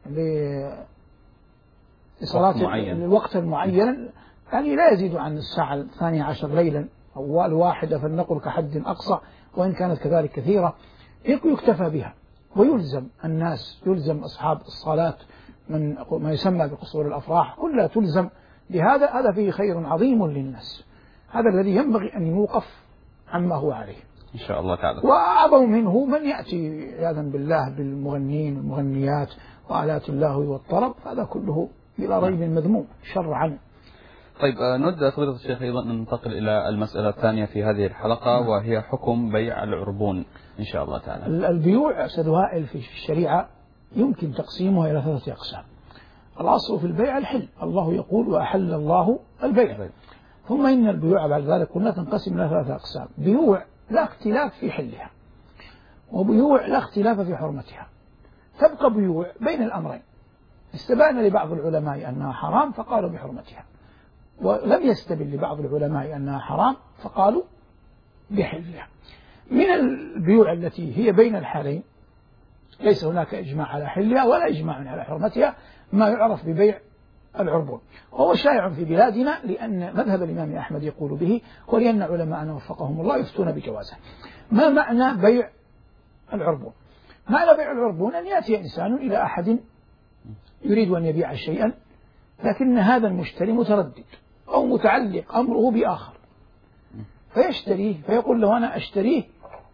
لصلاة الوقت المعين، يعني لا يزيد عن الساعة الثانية عشر ليلا أو الواحدة، فلنقل كحد أقصى، وإن كانت كذلك كثيرة يكتفى بها. ويلزم الناس، يلزم أصحاب الصلاة من ما يسمى بقصور الأفراح كلها تلزم بهذا. هذا فيه خير عظيم للناس، هذا الذي ينبغي أن يوقف عما هو عليه إن شاء الله تعالى. وأعظم منه من يأتي عياذا بالله بالمغنين والمغنيات وآلات اللهو والطرب، هذا كله بلا ريب مذموم شرعا. طيب نود فضيلة الشيخ أيضا أن ننتقل إلى المسألة الثانية في هذه الحلقة، وهي حكم بيع العربون إن شاء الله تعالى. البيوع أستاذ وائل في الشريعة يمكن تقسيمها إلى ثلاثة أقسام. الأصل في البيع الحل، الله يقول وأحل الله البيع. ثم إن البيوع بعد ذلك قلنا تنقسم إلى ثلاثة أقسام: بيوع لا اختلاف في حلها، وبيوع لا اختلاف في حرمتها. تبقى بيوع بين الأمرين، استبان لبعض العلماء أنها حرام فقالوا بحرمتها، ولم يستبن لبعض العلماء أنها حرام فقالوا بحلها. من البيوع التي هي بين الحالين ليس هناك إجماع على حلها ولا إجماع على حرمتها، ما يعرف ببيع العربون، وهو شائع في بلادنا لأن مذهب الإمام أحمد يقول به، ولأن علماءنا وفقهم الله يفتون بجوازه. ما معنى بيع العربون؟ معنى بيع العربون أن يأتي إنسان إلى أحد يريد أن يبيع شيئا، لكن هذا المشتري متردد أو متعلق أمره بآخر، فيشتريه، فيقول له أنا أشتريه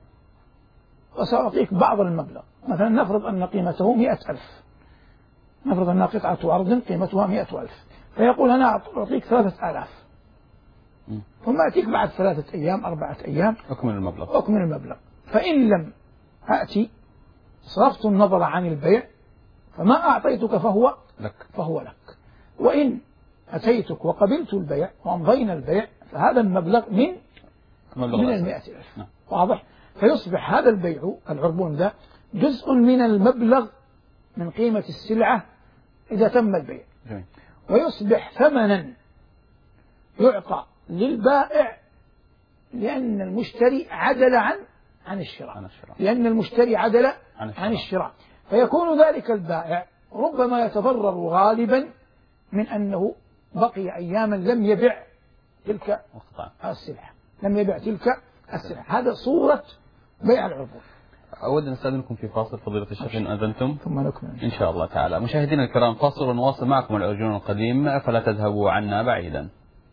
وسأعطيك بعض المبلغ، مثلا نفرض أن قيمته مئة ألف، نفرض أنها قطعة عرض قيمتها مئة ألف، فيقول أنا أعطيك ثلاثة آلاف، ثم أتيك بعد ثلاثة أيام أربعة أيام أكمل المبلغ أكمل المبلغ فإن لم أأتي صرفت النظر عن البيع، فما أعطيتك فهو لك فهو لك، وإن أتيتك وقبلت البيع وأمضينا البيع فهذا المبلغ من من المئة ألف. واضح؟ فيصبح هذا البيع العربون ذا جزء من المبلغ من قيمة السلعة إذا تم البيع، ويصبح ثمنا يعطى للبائع لأن المشتري عدل عن عن الشراء، لأن المشتري عدل عن الشراء، فيكون ذلك البائع ربما يتضرر غالبا من أنه بقي أياما لم يبع تلك السلعة، لم يبع تلك السلعة. هذا صورة بيع العربون. أود أن أستأذنكم في فاصل فضيلة الشيخ إن أذنتم، ثم نكمل إن شاء الله تعالى. مشاهدينا الكرام فاصل ونواصل معكم العرجون القديم، فلا تذهبوا عنا بعيدا.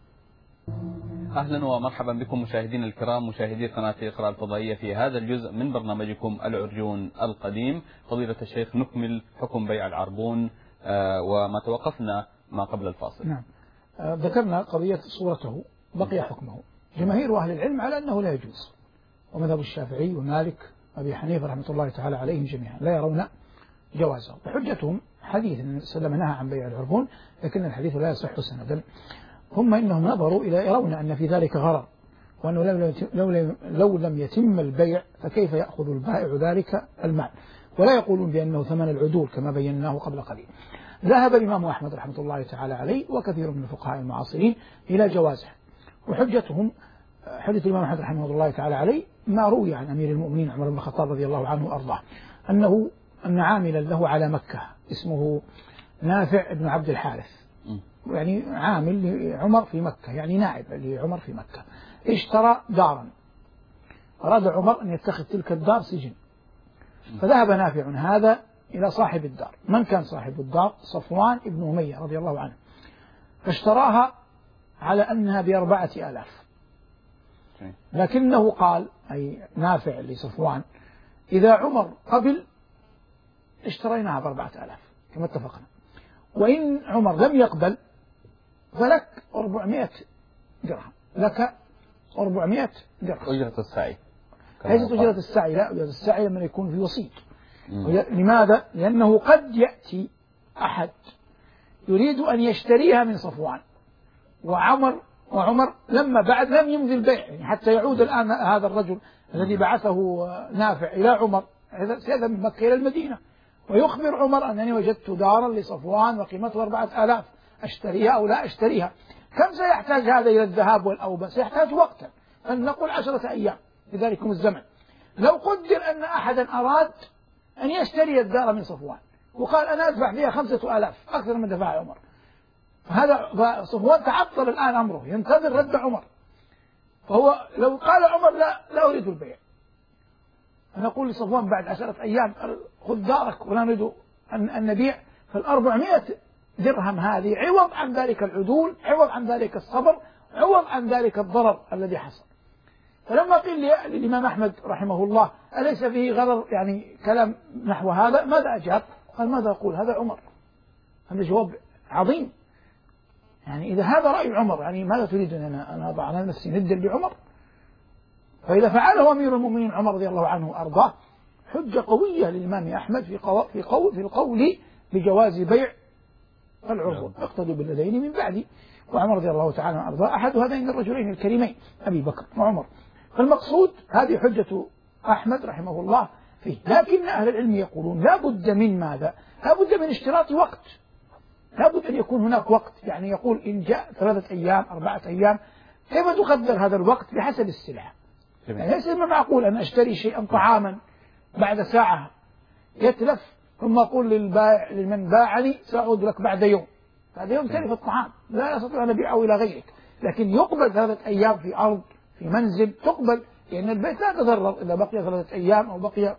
أهلا ومرحبا بكم مشاهدينا الكرام، مشاهدي قناة إقراء الفضائية في هذا الجزء من برنامجكم العرجون القديم. فضيلة الشيخ نكمل حكم بيع العربون وما توقفنا ما قبل الفاصل. نعم، ذكرنا قضية صورته بقي حكمه. جماهير أهل العلم على أنه لا يجوز، ومذهب الشافعي ومالك وأبي حنيفة رحمة الله تعالى عليهم جميعا لا يرون جوازه، وحجتهم حديث سلم نهى عن بيع العربون لكن الحديث لا يصح سندا. هم إنهم نظروا إلى يرون أن في ذلك غرر، وأنه لو لم, لو لم يتم البيع فكيف يأخذ البائع ذلك المال، ولا يقولون بأنه ثمن العدول كما بيناه قبل قليل. ذهب الإمام أحمد رحمة الله تعالى عليه وكثير من الفقهاء المعاصرين إلى جوازه، وحجتهم حديث الإمام أحمد رحمه الله تعالى عليه ما روي عن أمير المؤمنين عمر بن الخطاب رضي الله عنه وأرضاه أنه أن عاملا له على مكة اسمه نافع بن عبد الحارث، يعني عامل لعمر في مكة، يعني نائب لعمر في مكة، اشترى دارا، أراد عمر أن يتخذ تلك الدار سجن، فذهب نافع هذا إلى صاحب الدار. من كان صاحب الدار؟ صفوان بن أمية رضي الله عنه، فاشتراها على أنها بأربعة آلاف، لكنه قال أي نافع لصفوان إذا عمر قبل اشتريناها بأربعة آلاف كما اتفقنا، وإن عمر لم يقبل فلك أربعمائة درهم، لك أربعمائة درهم أجرة السعي. ليست أجرة السعي، لا، أجرة السعي لما يكون في وسيط. لماذا؟ لأنه قد يأتي أحد يريد أن يشتريها من صفوان، وعمر وعمر لما بعد لم يمضي البيع، يعني حتى يعود الآن هذا الرجل الذي بعثه نافع إلى عمر سيذهب من مكة إلى المدينة ويخبر عمر أنني وجدت دارا لصفوان وقيمتها أربعة آلاف، أشتريها أو لا أشتريها. كم سيحتاج هذا إلى الذهاب والأوبة؟ سيحتاج وقتا، فلنقل عشرة أيام في ذلكم الزمن. لو قدر أن أحدا أراد أن يشتري الدار من صفوان وقال أنا أدفع فيها خمسة آلاف أكثر من دفع عمر، فهذا صفوان تعطل الآن أمره ينتظر رد عمر، فهو لو قال عمر لا لا أريد البيع، نقول لصفوان بعد عشرة أيام خذ دارك ولا نريد أن نبيع، فالأربعمائة درهم هذه عوض عن ذلك العدول، عوض عن ذلك الصبر، عوض عن ذلك الضرر الذي حصل. فلما قيل للإمام أحمد رحمه الله أليس فيه غرر، يعني كلام نحو هذا، ماذا أجاب؟ قال ماذا أقول؟ هذا عمر. هذا جواب عظيم، يعني إذا هذا رأي عمر يعني ماذا تريد أن أنا أنا أضع على نفسي ندا بعمر؟ فإذا فعله أمير المؤمنين عمر رضي الله عنه وأرضاه حجة قوية للإمام أحمد في قول في قول في القول بجواز بيع العرض، اقتدوا بالذين من بعدي. وعمر رضي الله تعالى عنه وأرضاه أحد هذين الرجلين الكريمين أبي بكر وعمر. فالمقصود هذه حجة أحمد رحمه الله فيه، لكن أهل العلم يقولون لا بد من ماذا؟ لا بد من اشتراط وقت، لا بد أن يكون هناك وقت، يعني يقول إن جاء ثلاثة أيام أربعة أيام، كيف تقدر هذا الوقت بحسب السلعة؟ يعني ليس من معقول أن أشتري شيئا طعاما بعد ساعة يتلف ثم أقول للبائع لمن باعني سأعود لك بعد يوم، بعد يوم تلف الطعام، لا أستطيع أن أبيعه إلى غيرك. لكن يقبل ثلاثة أيام في أرض في منزل تقبل، لأن البيت لا يتضرر إذا بقي ثلاثة أيام أو بقي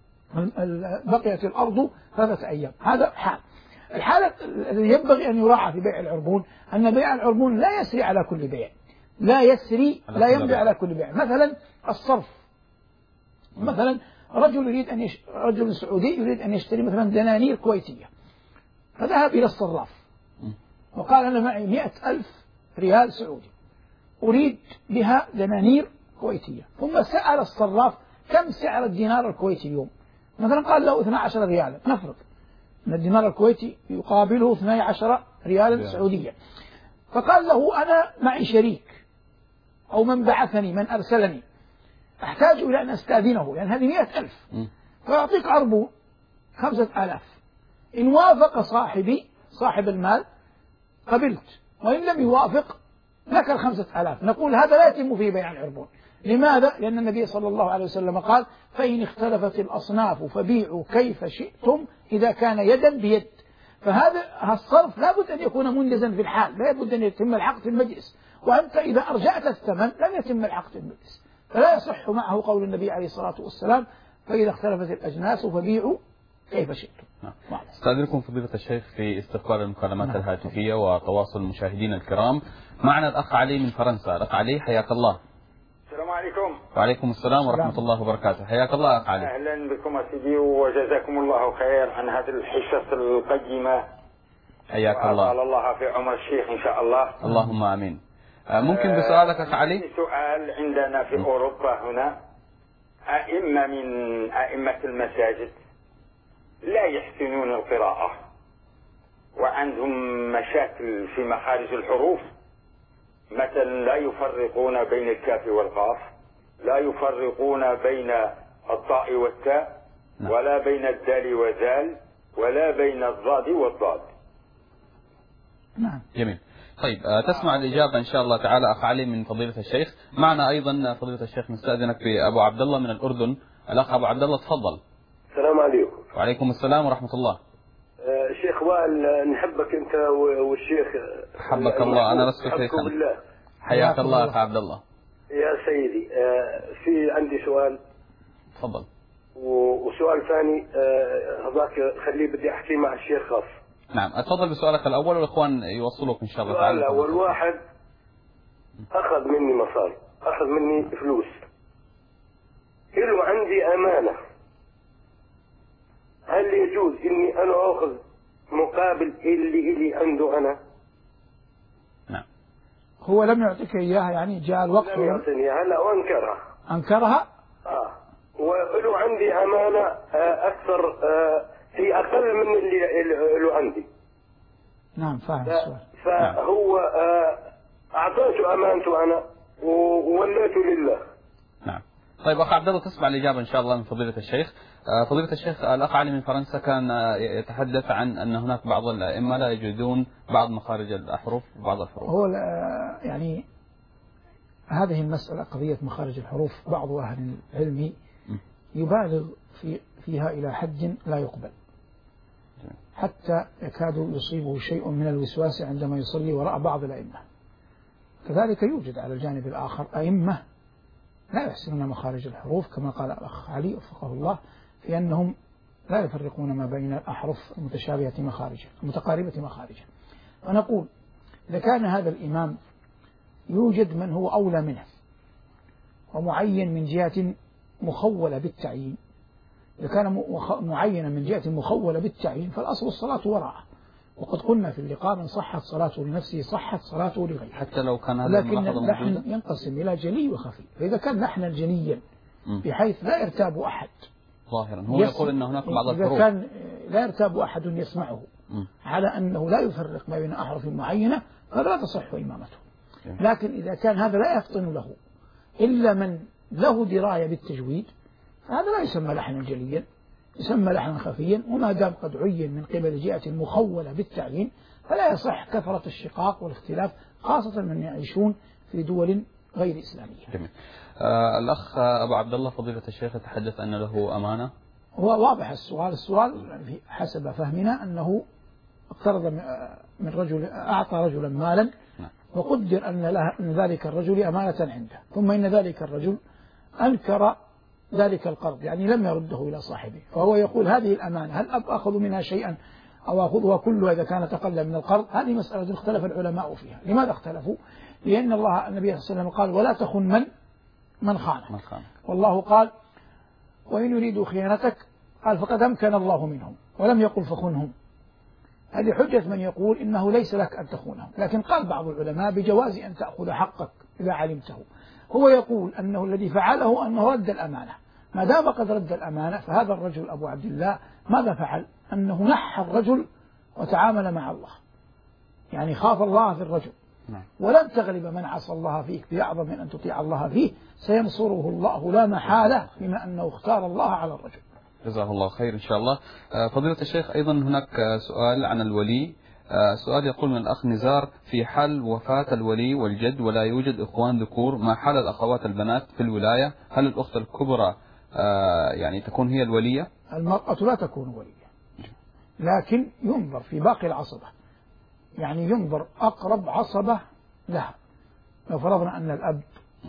بقيت الأرض ثلاثة أيام. هذا حال. الحالة الذي ينبغي أن يراعى في بيع العربون أن بيع العربون لا يسري على كل بيع، لا يسري لا يمضي على كل بيع. مثلا الصرف، مثلا رجل يريد أن يش... رجل سعودي يريد أن يشتري مثلا دنانير كويتية، فذهب إلى الصراف وقال أنا معي مئة ألف ريال سعودي أريد بها دنانير كويتية، ثم سأل الصراف كم سعر الدينار الكويتي اليوم، مثلا قال له اثنا عشر ريالا، نفرض أن الدينار الكويتي يقابله اثنا عشر ريالا سعودية، فقال له أنا معي شريك أو من بعثني من أرسلني أحتاج إلى أن أستأذنه، يعني هذه مئة ألف، فأعطيك عربون خمسة آلاف، إن وافق صاحبي صاحب المال قبلت، وإن لم يوافق لك الخمسة آلاف. نقول هذا لا يتم فيه بيع العربون. لماذا؟ لأن النبي صلى الله عليه وسلم قال فإن اختلفت الأصناف فبيعوا كيف شئتم إذا كان يدا بيد. فهذا الصرف لا بد أن يكون منجزا في الحال، لا بد أن يتم العقد في المجلس، وأنت إذا أرجعت الثمن لن يتم العقد في المجلس، فلا يصح معه قول النبي عليه الصلاة والسلام فإذا اختلفت الأجناس فبيعوا كيف شئتم. نعم. استأذنكم فضيلة الشيخ في استقبال المكالمات نعم. الهاتفية وتواصل المشاهدين الكرام. معنا الأخ علي من فرنسا. الأخ علي حياك الله. السلام عليكم. وعليكم السلام ورحمة الله وبركاته. حياك الله أخ علي. أهلا بكم سيدي وجزاكم الله خير عن هذه الحصص القيمة. حياك الله. وأطال الله في عمر الشيخ إن شاء الله. اللهم آمين. ممكن بسؤالك أخ علي؟ سؤال عندنا في م. أوروبا هنا أئمة من أئمة المساجد لا يحسنون القراءة وعندهم مشاكل في مخارج الحروف، مثلا لا يفرقون بين الكاف والقاف، لا يفرقون بين الطاء والتاء، ولا بين الدال والذال، ولا بين الضاد والضاد. نعم جميل. طيب تسمع الإجابة إن شاء الله تعالى أخ علي من فضيلة الشيخ. معنا أيضا فضيلة الشيخ نستأذنك بأبو عبد الله من الأردن. الأخ أبو عبد الله تفضل. السلام عليكم. وعليكم السلام ورحمة الله. آه شيخ وائل نحبك أنت والشيخ. حبك الله. أنا لست شيخا. بالله. حياك الله أخ عبد الله. يا سيدي آه في عندي سؤال. تفضل. وسؤال ثاني هذاك آه خليه بدي أحكي مع الشيخ خاص. نعم اتفضل بسؤالك الأول والإخوان يوصلوك إن شاء الله تعالى. الأول واحد أخذ مني مصاري أخذ مني فلوس، إله عندي أمانة، هل يجوز إني أنا أخذ مقابل اللي إلي عنده أنا؟ نعم. هو لم يعطيك إياها، يعني جاء الوقت لم يعطيني إياها، لا، وأنكرها. أنكرها؟ آه وله عندي أمانة آه أكثر، آه هي أقل من اللي له عندي. نعم فاهم السؤال. فهو آه أعطيته أمانته أنا ووليته لله. نعم. طيب أخ عبد الله، تسمع الإجابة إن شاء الله من فضيلة الشيخ. فضيلة الشيخ، الأخ علي من فرنسا كان يتحدث عن أن هناك بعض الأئمة لا يجدون بعض مخارج الأحرف وبعض الحروف. هو يعني هذه المسألة قضية مخارج الحروف بعض أهل العلم يبالغ في فيها إلى حد لا يقبل، حتى يكاد يصيبه شيء من الوسواس عندما يصلي وراء بعض الأئمة. كذلك يوجد على الجانب الآخر أئمة لا يحسنون مخارج الحروف، كما قال الأخ علي وفقه الله في أنهم لا يفرقون ما بين الأحرف المتشابهة مخارجها المتقاربة مخارجها. ونقول إذا كان هذا الإمام يوجد من هو أولى منه ومعين من جهة مخولة بالتعيين، إذا كان معينا من جهة مخولة بالتعيين فالأصل الصلاة وراءه، وقد قلنا في اللقاء من صحت صلاته لنفسه صحت صلاته لغيره، حتى لو كان هذا لكن اللحن ينقسم إلى جلي وخفي. فإذا كان لحنا جليا بحيث لا يرتاب أحد ظاهرا، هو يقول أن هناك بعض الحروف إذا كان لا يرتاب أحد يسمعه م. على أنه لا يفرق ما بين أحرف معينة فلا تصح إمامته. لكن إذا كان هذا لا يفطن له إلا من له دراية بالتجويد فهذا لا يسمى لحنا جليا، يسمى لحنا خفيا، وما دام قد عين من قبل جهة مخولة بالتعيين فلا يصح كثرة الشقاق والاختلاف، خاصة من يعيشون في دول غير إسلامية. جميل. آه الأخ أبو عبد الله فضيلة الشيخ يتحدث أن له أمانة. هو واضح السؤال، السؤال حسب فهمنا أنه اقترض من رجل، أعطى رجلا مالا وقدر أن, له أن ذلك الرجل أمانة عنده، ثم إن ذلك الرجل أنكر ذلك القرض، يعني لم يرده إلى صاحبه، فهو يقول هذه الأمانة هل أخذ منها شيئا أو أخذها كلها إذا كانت أقل من القرض؟ هذه مسألة اختلف العلماء فيها. لماذا اختلفوا؟ لأن الله النبي صلى الله عليه وسلم قال ولا تخن من من خانك، والله قال وإن يريدوا خيانتك قال فقد أمكن الله منهم، ولم يقل فخنهم. هذه حجة من يقول إنه ليس لك أن تخونهم، لكن قال بعض العلماء بجواز أن تأخذ حقك إذا علمته. هو يقول أنه الذي فعله أنه رد الأمانة، ما دام قد رد الأمانة فهذا الرجل أبو عبد الله ماذا فعل؟ أنه نحى الرجل وتعامل مع الله، يعني خاف الله في الرجل، ولن تغلب من عصى الله فيك بأعظم من أن تطيع الله فيه، سينصره الله لا محالة بما أنه اختار الله على الرجل. جزاه الله خير إن شاء الله. فضيلة الشيخ أيضا هناك سؤال عن الولي، سؤال يقول من الأخ نزار في حال وفاة الولي والجد ولا يوجد إخوان ذكور، ما حال الأخوات البنات في الولاية؟ هل الأخت الكبرى يعني تكون هي الولية؟ المرأة لا تكون ولية، لكن ينظر في باقي العصبة، يعني ينظر أقرب عصبة لها. لو فرضنا أن الأب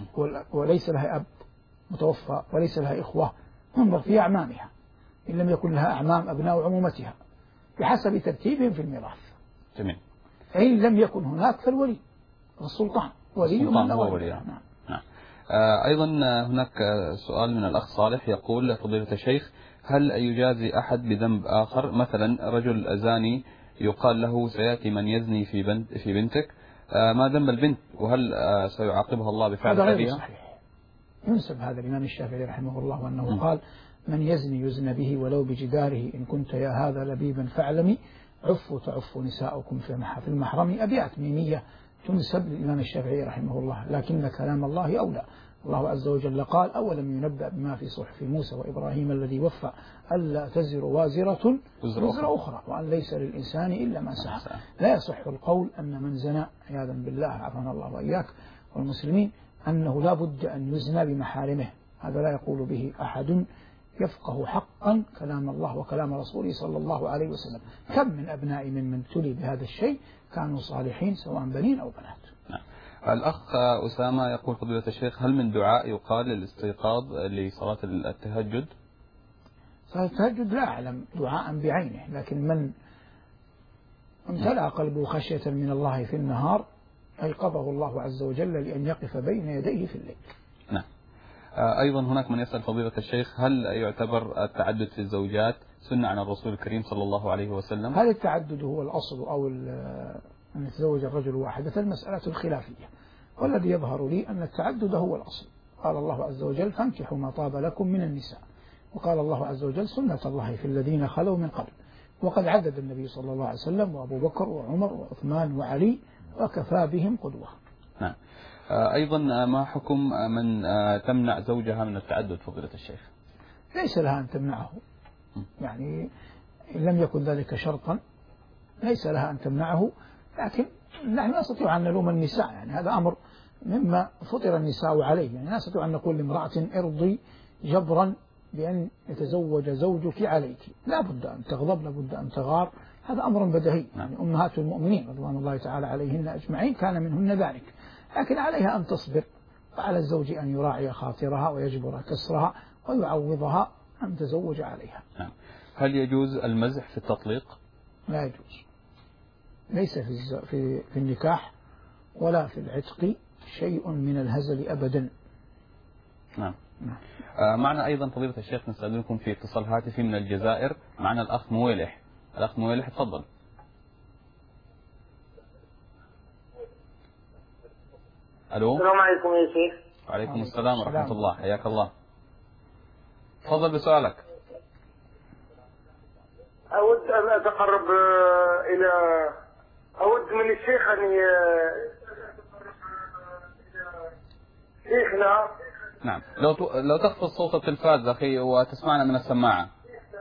وليس لها أب متوفى وليس لها إخوة، ينظر في أعمامها إن لم يكن لها أعمام أبناء عمومتها بحسب ترتيبهم في الميراث. جميل. فإن لم يكن هناك فالولي السلطان ولي من هو ولي. نعم. نعم. آه أيضا هناك سؤال من الأخ صالح يقول فضيلة الشيخ هل يجازي أحد بذنب آخر؟ مثلا رجل زاني يقال له سيأتي من يزني في بنت في بنتك، آه ما ذنب البنت وهل آه سيعاقبها الله بفعل هذا غير صحيح. ينسب هذا الإمام الشافعي رحمه الله وأنه م. قال من يزني يزن به ولو بجداره إن كنت يا هذا لبيبا فاعلمي عفوا تعف نساؤكم في المحرم. أبيات ميمية تنسب للإمام الشافعي رحمه الله، لكن كلام الله أولى. الله عز وجل قال أولم ينبأ بما في صحف موسى وإبراهيم الذي وفى ألا تزر وازرة وزر أخرى وأن ليس للإنسان إلا ما سعى. لا يصح القول أن من زنى عياذا بالله عافانا الله وإياك والمسلمين أنه لا بد أن يزنى بمحارمه، هذا لا يقول به أحد يفقه حقا كلام الله وكلام رسوله صلى الله عليه وسلم. كم من أبناء ممن ابتلي بهذا الشيء كانوا صالحين سواء بنين أو بنات. نعم. الأخ أسامة يقول فضيلة الشيخ هل من دعاء يقال للاستيقاظ لصلاة التهجد؟ صلاة التهجد لا أعلم دعاء بعينه، لكن من امتلأ قلبه خشية من الله في النهار أيقظه الله عز وجل لأن يقف بين يديه في الليل. نعم. أيضا هناك من يسأل فضيلة الشيخ، هل يعتبر التعدد في الزوجات سنة عن الرسول الكريم صلى الله عليه وسلم؟ هل التعدد هو الأصل أو أن يتزوج الرجل واحدة؟ المسألة الخلافية، والذي يظهر لي أن التعدد هو الأصل. قال الله عز وجل فانكحوا ما طاب لكم من النساء، وقال الله عز وجل سنة الله في الذين خلوا من قبل، وقد عدد النبي صلى الله عليه وسلم وأبو بكر وعمر وعثمان وعلي وكفى بهم قدوة. نعم. أيضا ما حكم من تمنع زوجها من التعدد فضيلة الشيخ؟ ليس لها أن تمنعه، يعني إن لم يكن ذلك شرطا ليس لها أن تمنعه، لكن نحن لا نستطيع أن نلوم النساء، يعني هذا أمر مما فطر النساء عليه، يعني لا نستطيع أن نقول لامرأة ارضي جبرا بأن يتزوج زوجك عليك، لا بد أن تغضب، لا بد أن تغار، هذا أمر بديهي. يعني أمهات المؤمنين رضوان الله تعالى عليهن أجمعين كان منهن ذلك، لكن عليها أن تصبر، وعلى الزوج أن يراعي خاطرها ويجبر كسرها ويعوضها أن تزوج عليها. هل يجوز المزح في التطليق؟ لا يجوز، ليس في, الز... في... في النكاح ولا في العتق شيء من الهزل أبدا. نعم. آه معنا أيضا فضيلة الشيخ نستأذنكم في اتصال هاتفي من الجزائر، معنا الأخ مويلح. الأخ مويلح تفضل. ألو. السلام عليكم يا شيخ. وعليكم السلام ورحمة الله، حياك الله. تفضل بسؤالك. أود أن أتقرب إلى أود من الشيخ أن شيخنا. نعم. لو ت... لو تخفض صوت التلفاز أخي وتسمعنا من السماعة.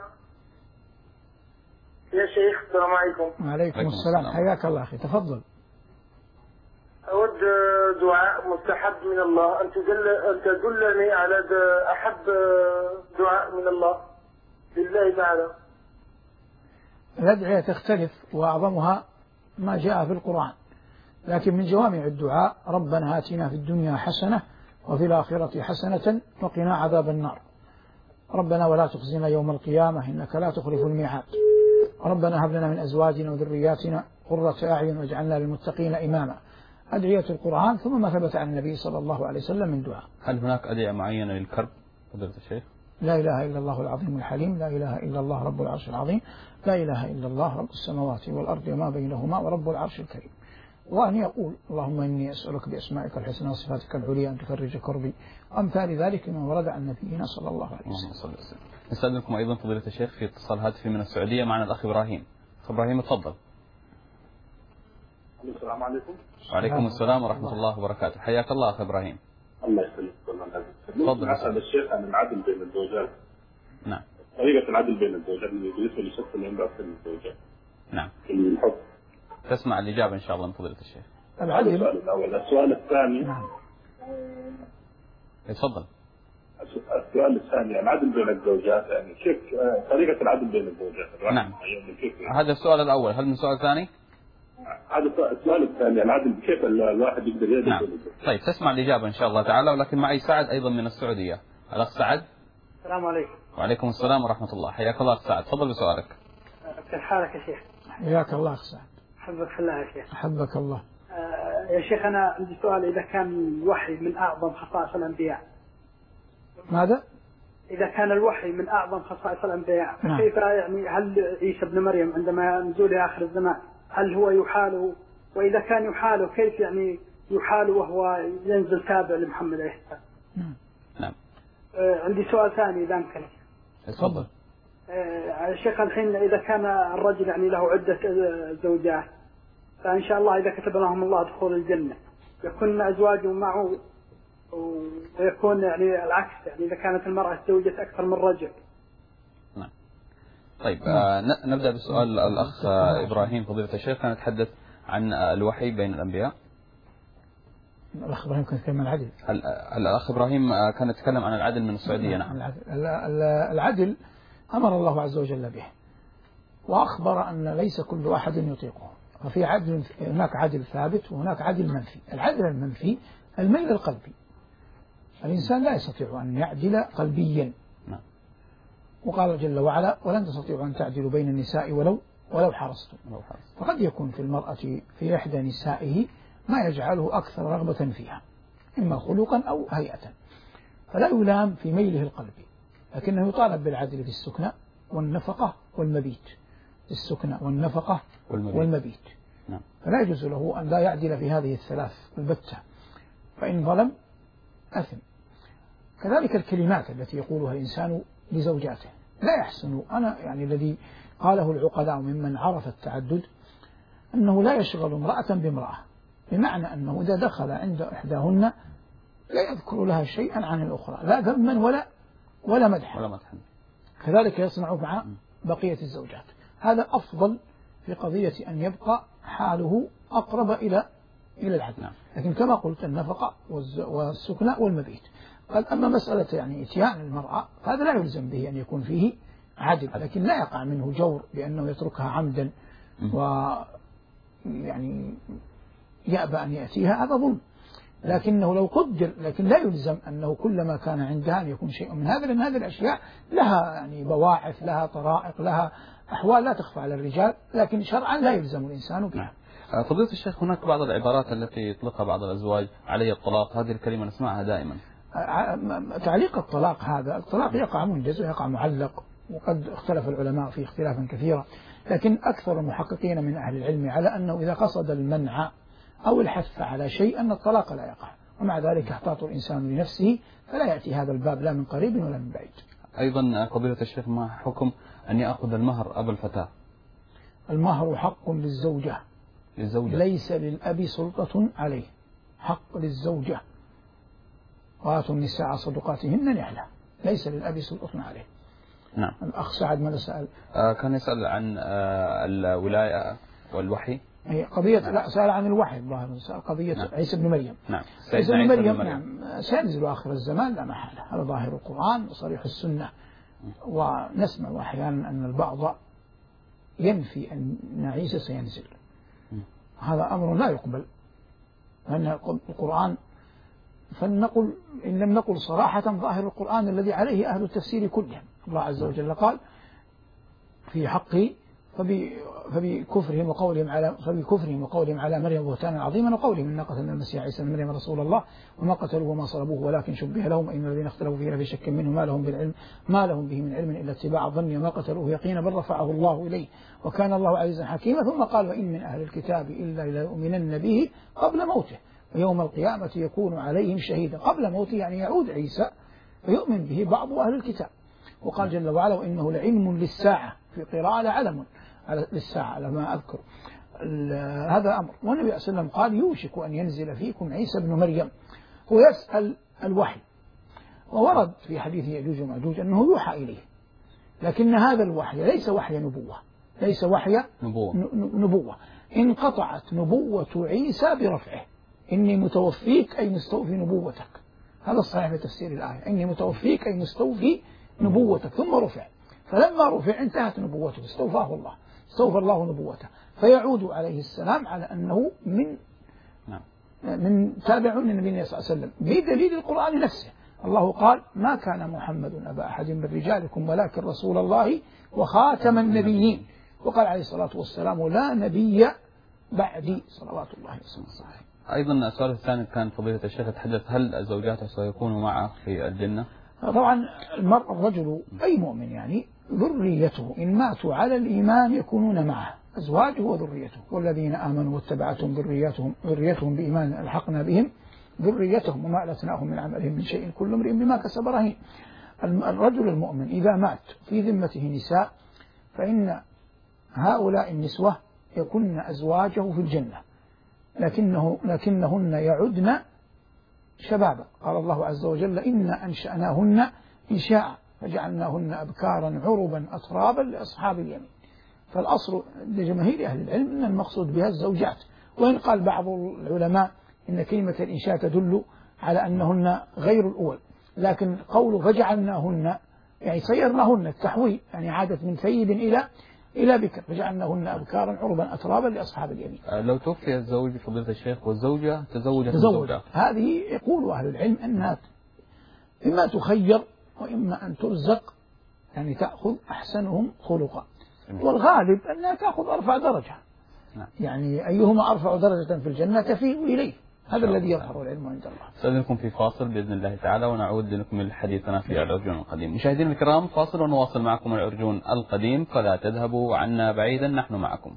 يا شيخ السلام عليكم. وعليكم السلام، حياك الله أخي، تفضل. أود دعاء مستحب من الله، أن تدل أن تدلني على أحب دعاء من الله لله تعالى. الأدعية تختلف وأعظمها ما جاء في القرآن، لكن من جوامع الدعاء ربنا آتنا في الدنيا حسنة وفي الآخرة حسنة وقنا عذاب النار، ربنا ولا تخزنا يوم القيامة إنك لا تخلف الميعاد، ربنا هب لنا من أزواجنا وذرياتنا قرة أعين واجعلنا للمتقين إماما. أدعية القرآن ثم ما ثبت عن النبي صلى الله عليه وسلم من دعاء. هل هناك أدعية معينة للكرب فضيلة الشيخ؟ لا إله إلا الله العظيم الحليم، لا إله إلا الله رب العرش العظيم، لا إله إلا الله رب السماوات والأرض وما بينهما ورب العرش الكريم. وأن يقول اللهم إني أسألك بأسمائك الحسنى وصفاتك العليا أن تفرج كربي، أمثال ذلك من ورد عن نبينا صلى الله عليه وسلم. نستأذنكم أيضا فضيلة الشيخ في اتصال هاتفي من السعودية، معنا الأخ إبراهيم. إبراهيم تفضل. السلام عليكم. وعليكم السلام ورحمة الله وبركاته، حياك الله أخ إبراهيم. الله يسلمك. تفضل. أسأل الشيخ عن العدل بين الزوجات. نعم. طريقة العدل بين الزوجات بالنسبة للشخص اللي عنده أكثر من زوجة. نعم. في الحب. تسمع الإجابة إن شاء الله من فضيلة الشيخ. العدل. السؤال الأول. السؤال الثاني. نعم. تفضل. السؤال الثاني العدل بين الزوجات، يعني كيف طريقة العدل بين الزوجات؟ نعم. هذا السؤال الأول، هل من سؤال ثاني؟ هذا السؤال الثاني العدل كيف الواحد يقدر يعدل. نعم. طيب تسمع الإجابة إن شاء الله تعالى، ولكن معي سعد أيضا من السعودية. الأخ سعد. السلام عليكم. وعليكم السلام ورحمة الله، حياك الله أخ سعد، تفضل بسؤالك. كيف حالك يا شيخ؟ حياك الله أخ سعد. أحبك في الله يا شيخ. أحبك الله. آه يا شيخ أنا عندي سؤال، إذا كان الوحي من أعظم خصائص الأنبياء. ماذا؟ إذا كان الوحي من أعظم خصائص الأنبياء، نعم. كيف يعني هل عيسى ابن مريم عندما نزول آخر الزمان هل هو يحاله؟ وإذا كان يحاله كيف يعني يحاله وهو ينزل تابع لمحمد عليه السلام؟ نعم. نعم. آه عندي سؤال ثاني إذا أمكن. تفضل. آه الشيخ الحين إذا كان الرجل يعني له عدة زوجات، فإن شاء الله إذا كتب لهم الله دخول الجنة يكون أزواجه معه، ويكون يعني العكس، يعني إذا كانت المرأة تزوجت أكثر من رجل. نعم. طيب آه نبدأ بسؤال الأخ إبراهيم فضيلة الشيخ، كان يتحدث عن الوحي بين الأنبياء. الأخ إبراهيم كان يتكلم عن العدل. الأخ إبراهيم كان يتكلم عن العدل من السعودية. نعم. العدل. العدل أمر الله عز وجل به، وأخبر أن ليس كل أحد يطيقه، ففي عدل، هناك عدل ثابت وهناك عدل منفي. العدل المنفي الميل القلبي، الإنسان لا يستطيع أن يعدل قلبيا. نعم. وقال جل وعلا ولن تستطيعوا أن تعدلوا بين النساء ولو ولو حرصتم. ولو حرصتم. فقد يكون في المرأة في إحدى نسائه ما يجعله أكثر رغبة فيها إما خلقا أو هيئة، فلا يلام في ميله القلبي، لكنه يطالب بالعدل في السكنى والنفقة والمبيت، السكنى والنفقة والمبيت, والمبيت. نعم. فلا يجوز له أن لا يعدل في هذه الثلاث البتة، فإن ظلم أثم. كذلك الكلمات التي يقولها الإنسان لزوجاته لا يحسن. أنا يعني الذي قاله العقلاء ممن عرف التعدد أنه لا يشغل امرأة بامرأة، بمعنى أنه إذا دخل عند إحداهن لا يذكر لها شيئا عن الأخرى، لا ذما ولا ولا مدحا، ولا مدحا. كذلك يصنع مع بقية الزوجات. هذا أفضل في قضية أن يبقى حاله أقرب إلى إلى العدل. نعم. لكن كما قلت النفقة والسكنى والمبيت. قال أما مسألة يعني إتيان المرأة هذا لا يلزم به أن يكون فيه عدل، لكن لا يقع منه جور بأنه يتركها عمدا و يعني يأبى أن يأتيها، هذا ظلم. لكنه لو قدر، لكن لا يلزم أنه كلما كان عندها أن يكون شيء من هذا، لأن هذه الأشياء لها يعني بواعث، لها طرائق، لها أحوال لا تخفى على الرجال، لكن شرعا لا يلزم الإنسان بها. فضيلة الشيخ، هناك بعض العبارات التي يطلقها بعض الأزواج علي الطلاق، هذه الكلمة نسمعها دائما. تعليق الطلاق هذا، الطلاق يقع منجز ويقع معلق، وقد اختلف العلماء فيه اختلافا كثيرا، لكن أكثر المحققين من أهل العلم على أنه إذا قصد المنع أو الحث على شيء أن الطلاق لا يقع، ومع ذلك يحتاط الإنسان لنفسه فلا يأتي هذا الباب لا من قريب ولا من بعيد. أيضا فضيلة الشيخ، ما حكم أن يأخذ المهر أبو الفتاة؟ المهر حق للزوجة للزوجة ليس للأب سلطة عليه، حق للزوجة. وآتوا النساء صدقاتهن نحلة، ليس للأب سلطة عليه. نعم. الأخ سعد ماذا سأل؟ آه كان يسأل عن آه الولاية والوحي. هي قضية نعم. لا، سأل عن الوحي الظاهر، قضية نعم. عيسى بن مريم. نعم. عيسى بن مريم, مريم نعم سينزل آخر الزمان لا محالة، هذا ظاهر القرآن وصريح السنة. ونسمع أحيانا أن البعض ينفي أن عيسى سينزل، هذا أمر لا يقبل، لأن القرآن فلنقل إن لم نقل صراحة ظاهر القرآن الذي عليه أهل التفسير كلهم. الله عز وجل قال في حقه فبكفرهم وقولهم على فبكفرهم وقولهم على مريم بهتانا عظيما، وقولهم إن قتلنا المسيح عيسى بن مريم رسول الله وما قتلوه وما صلبوه ولكن شبه لهم إن الذين اختلفوا فيه لفي شك منه ما لهم بالعلم ما لهم به من علم إلا اتباع الظن وما قتلوه يقينا بل رفعه الله إليه وكان الله عزيزا حكيما. ثم قال وإن من أهل الكتاب إلا ليؤمنن به قبل موته ويوم القيامة يكون عليهم شهيدا. قبل موته يعني يعود عيسى فيؤمن به بعض أهل الكتاب. وقال جل وعلا وإنه لعلم للساعة، في قراءة لعلم على للساعة على ما أذكر. هذا أمر. والنبي صلى الله عليه وسلم قال يوشك أن ينزل فيكم عيسى بن مريم، هو يسأل الوحي، وورد في حديث يأجوج ومأجوج أنه يوحى إليه، لكن هذا الوحي ليس وحي نبوة، ليس وحي نبوة, نبوة. انقطعت نبوة عيسى برفعه، إني متوفيك أي مستوفي نبوتك، هذا الصحيح في تفسير الآية، إني متوفيك أي مستوفي نبوتك، ثم رفع، فلما رفع انتهت نبوته، استوفاه الله، استوفى الله نبوته، فيعود عليه السلام على أنه من من تابعون النبي صلى الله عليه وسلم بدليل القرآن نفسه. الله قال ما كان محمد أبا أحد من رجالكم ولكن رسول الله وخاتم النبيين، وقال عليه الصلاة والسلام لا نبي بعدي صلوات الله وسلامه. أيضا السؤال الثاني كان فضيلة الشيخ يتحدث هل زوجاته سيكونوا معه في الجنة؟ طبعا المرء الرجل أي مؤمن يعني ذريته إن ماتوا على الإيمان يكونون معه، أزواجه وذريته، والذين آمنوا واتبعتهم ذريتهم ذريتهم بإيمان ألحقنا بهم ذريتهم وما ألتناهم من عملهم من شيء كل امرئ بما كسب رهين. الرجل المؤمن إذا مات في ذمته نساء فإن هؤلاء النسوة يكن أزواجه في الجنة، لكنه لكنهن يعدن شبابا. قال الله عز وجل إنا أنشأناهن إنشاء فجعلناهن أبكارا عربا أترابا لأصحاب اليمين. فالأصل لجماهير أهل العلم أن المقصود بها الزوجات، وإن قال بعض العلماء إن كلمة الإنشاء تدل على أنهن غير الأول، لكن قول فجعلناهن يعني صيرناهن التحويل، يعني عادت من ثيب إلى إلى بكر، فجعلناهن أبكارا عربا أترابا لأصحاب اليمين. لو توفي الزوج فضيلة الشيخ والزوجة تزوجت الزوجة، هذه يقول أهل العلم أنها إما تخير وإما أن ترزق، يعني تأخذ أحسنهم خلقا، والغالب أنها تأخذ أرفع درجة، نعم. يعني أيهما أرفع درجة في الجنة تفيء إليه، هذا الذي يظهر العلم عند الله. سأذنكم في فاصل بإذن الله تعالى ونعود لنكمل حديثنا في العرجون القديم. مشاهدينا الكرام، فاصل ونواصل معكم العرجون القديم، فلا تذهبوا عنا بعيدا، نحن معكم.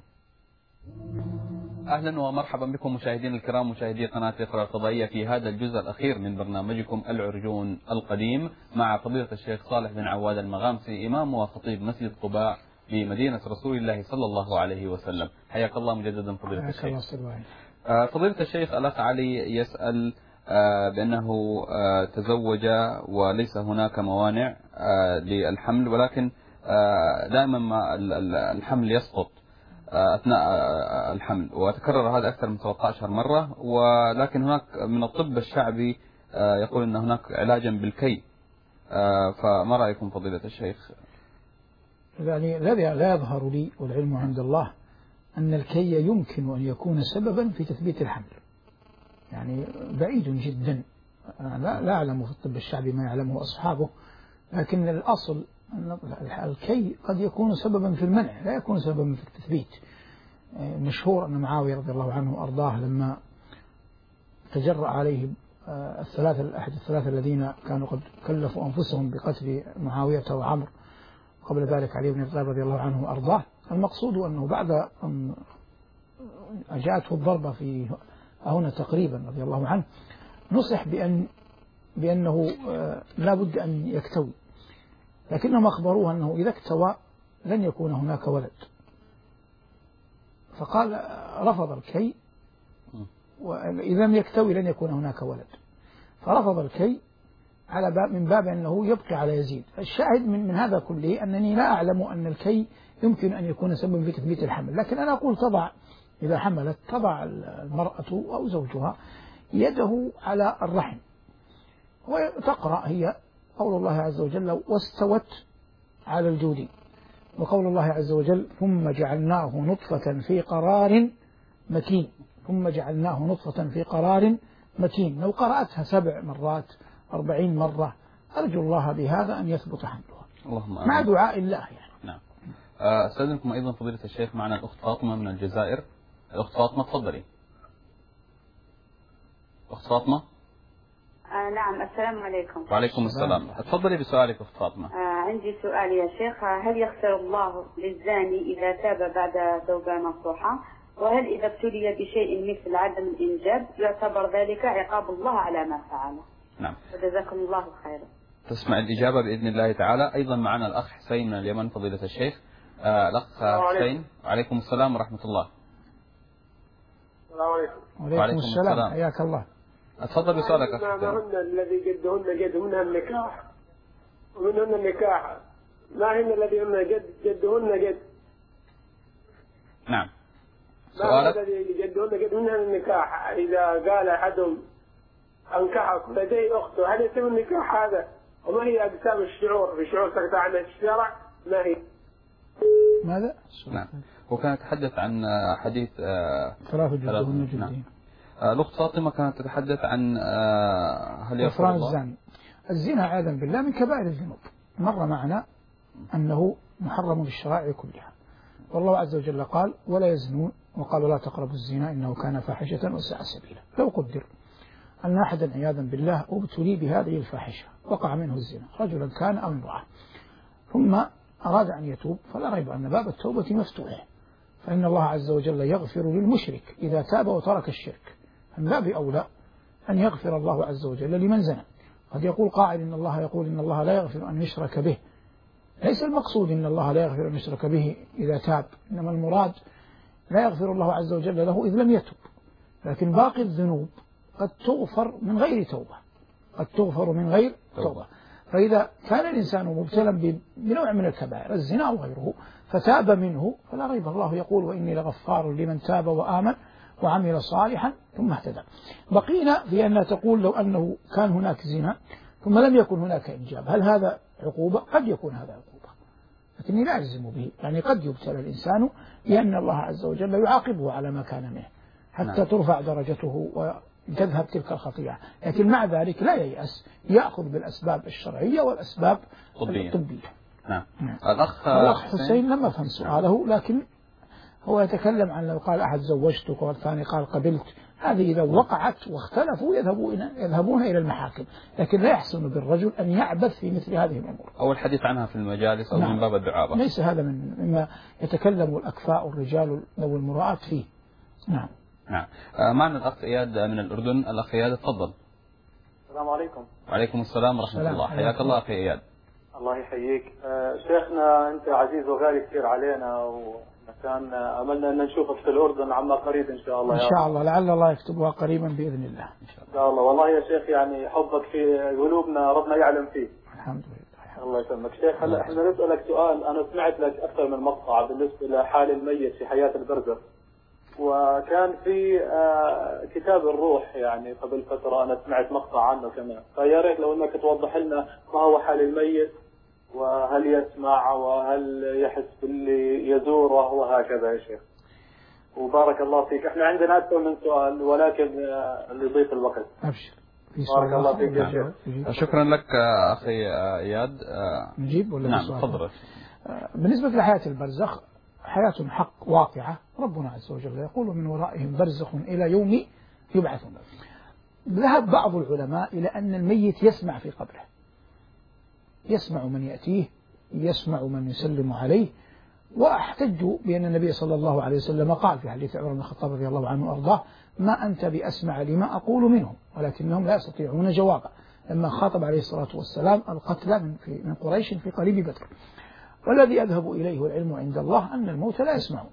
أهلا ومرحبا بكم مشاهدينا الكرام، مشاهدي قناة إقرأ الفضائية في هذا الجزء الأخير من برنامجكم العرجون القديم مع فضيلة الشيخ صالح بن عواد المغامسي، إمام وخطيب مسجد قباء بمدينة رسول الله صلى الله عليه وسلم. حياك الله مجددا فضيلة الشيخ. فضيلة الشيخ، الأخ علي يسأل بأنه تزوج وليس هناك موانع للحمل، ولكن دائما ما الحمل يسقط أثناء الحمل، وتكرر هذا أكثر من ثلاثة عشر مرة، ولكن هناك من الطب الشعبي يقول أن هناك علاجا بالكي، فما رأيكم فضيلة الشيخ؟ يعني الذي لا يظهر لي والعلم عند الله أن الكي يمكن أن يكون سببا في تثبيت الحمل، يعني بعيد جدا، لا, لا أعلم في الطب الشعبي ما يعلمه أصحابه، لكن الأصل أن الكي قد يكون سببا في المنع، لا يكون سببا في التثبيت. مشهور أن معاوية رضي الله عنه وأرضاه لما تجرأ عليه الثلاثة أحد الثلاثة الذين كانوا قد كلفوا أنفسهم بقتل معاوية وعمر، قبل ذلك علي بن أبي طالب رضي الله عنه وأرضاه، المقصود أنه بعد أن جاءته الضربة في هنا تقريبا رضي الله عنه، نصح بأن بأنه لا بد أن يكتوي، لكنهم أخبروه أنه إذا اكتوى لن يكون هناك ولد، فقال رفض الكي، وإذا لم يكتوي لن يكون هناك ولد، فرفض الكي على باب من باب أنه يبقي على يزيد. الشاهد من, من هذا كله أنني لا أعلم أن الكي يمكن أن يكون سببا في تثبيت الحمل، لكن أنا أقول تضع إذا حملت تضع المرأة أو زوجها يده على الرحم وتقرأ هي قول الله عز وجل واستوت على الجود، وقول الله عز وجل ثم جعلناه نطفة في قرار مكين، ثم جعلناه نطفة في قرار مكين. لو قرأتها سبع مرات أربعين مرة أرجو الله بهذا أن يثبت حملها اللهم مع دعاء الله يعني. نعم. أستاذنكم أيضا فضيلة الشيخ، معنا الأخت فاطمة من الجزائر. الأخت فاطمة تفضلي. أخت فاطمة. آه نعم، السلام عليكم. وعليكم السلام، تفضلي بسؤالك أخت فاطمة. آه عندي سؤال يا شيخ، هل يغفر الله للزاني إذا تاب بعد توبة نصوحة؟ وهل إذا ابتلي بشيء مثل عدم الإنجاب يعتبر ذلك عقاب الله على ما فعل؟ نعم. وجزاكم الله خيرا. تسمع الإجابة بإذن الله تعالى. أيضا معنا الأخ حسين من اليمن فضيلة الشيخ. آه الأخ حسين. وعليكم السلام ورحمة الله. السلام عليكم. وعليكم السلام، حياك الله. أتفضل بسؤالك أخ حسين. ما هن الذي جدهن جد منها النكاح ومنهن النكاح، ما هن الذي هن جد جدهن جد. نعم. سؤالك. ما الذي جدهن جد منها النكاح؟ إذا قال أحدهم أنكحك لدي أخته هل يتم النكاح هذا؟ وما هي أقسام الشعور؟ في شعور سكت عن الشرع ما هي؟ ماذا؟ نعم. وكانت تتحدث عن حديث ثلاث جدهن جدين. نعم. الأخت فاطمة كانت تتحدث عن هل يغفر الله الزاني. الزنا عياذا بالله من كبائر الذنوب، مر معنا أنه محرم بالشرائع كلها، والله عز وجل قال ولا يزنون، وقال لا تقربوا الزنا إنه كان فاحشة وساء سبيلا. لو قدر أن أحدا عياذا بالله ابتلي بهذه الفاحشة وقع منه الزنا، رجلا كان أو امرأة، ثم أراد أن يتوب، فلا ريب أن باب التوبة مفتوح، فإن الله عز وجل يغفر للمشرك إذا تاب وترك الشرك، من باب أولى أن يغفر الله عز وجل لمن زنى. قد يقول قائل إن الله يقول إن الله لا يغفر أن يشرك به، ليس المقصود إن الله لا يغفر أن يشرك به إذا تاب، إنما المراد لا يغفر الله عز وجل له إذ لم يتب، لكن باقي الذنوب قد تغفر من غير توبة، قد تغفر من غير توبة. فإذا كان الإنسان مبتلا بنوع من الكبائر الزنا أو غيره فتاب منه، فلا ريب الله يقول وإني لغفار لمن تاب وآمن وعمل صالحا ثم اهتدى. بقينا في أن تقول لو أنه كان هناك زنا ثم لم يكن هناك إنجاب، هل هذا عقوبة؟ قد يكون هذا عقوبة، لكني لا أجزم به، يعني قد يبتلى الإنسان لأن الله عز وجل يعاقبه على ما كان منه حتى نعم. ترفع درجته وتذهب تلك الخطيئة، لكن مع ذلك لا ييأس، يأخذ بالأسباب الشرعية والأسباب الطبية. نعم. نعم. الأخ الأخ حسين لم أفهم سؤاله، لكن هو يتكلم عن لو قال أحد زوجتك والثاني قال قبلت، هذه إذا وقعت واختلفوا يذهبون يذهبون إلى المحاكم، لكن لا يحسن بالرجل أن يعبث في مثل هذه الأمور أو الحديث عنها في المجالس أو نعم. من باب الدعابة. ليس هذا من مما يتكلم الأكفاء الرجال ذوي المروءات فيه. نعم. نعم. معنا الأخ إياد من الأردن. الأخ إياد تفضل. السلام عليكم. وعليكم السلام ورحمة الله. حياك الله أخي إياد. الله يحييك. آه شيخنا أنت عزيز وغالي كثير علينا، وكان أملنا أن نشوفك في الأردن عما قريب إن شاء الله. إن شاء الله، لعل الله يكتبها قريبا بإذن الله. إن شاء الله. والله يا شيخ يعني حبك في قلوبنا ربنا يعلم فيه. الحمد لله. الله يسلمك. شيخ هلا احنا نسألك سؤال، أنا سمعت لك أكثر من مقطع بالنسبة لحال الميت في حياة البرزخ، وكان في آه كتاب الروح يعني قبل فترة أنا سمعت مقطع عنه كمان، فيا ريت لو أنك توضح لنا ما هو حال الميت، وهل يسمع وهل يحس باللي يزوره وهكذا يا شيخ. وبارك الله فيك. احنا عندنا أكثر من سؤال ولكن آه لضيق الوقت. أبشر. بارك الله فيك يا شيخ. شكرا لك أخي إياد. نجيب ولا نعم تفضل. بالنسبة لحياة البرزخ حياة حق واقعة، ربنا عز وجل يقول من ورائهم برزخ إلى يوم يبعثون. ذهب بعض العلماء إلى أن الميت يسمع في قبره، يسمع من يأتيه، يسمع من يسلم عليه، واحتجوا بأن النبي صلى الله عليه وسلم قال في حديث عمر بن الخطاب رضي الله عنه وأرضاه: ما أنت بأسمع لما أقول منهم، ولكنهم لا يستطيعون جوابا، لما خاطب عليه الصلاة والسلام القتلى من, من قريش في قريب بدر. والذي أذهب إليه والعلم عند الله أن الموت لا يسمعون،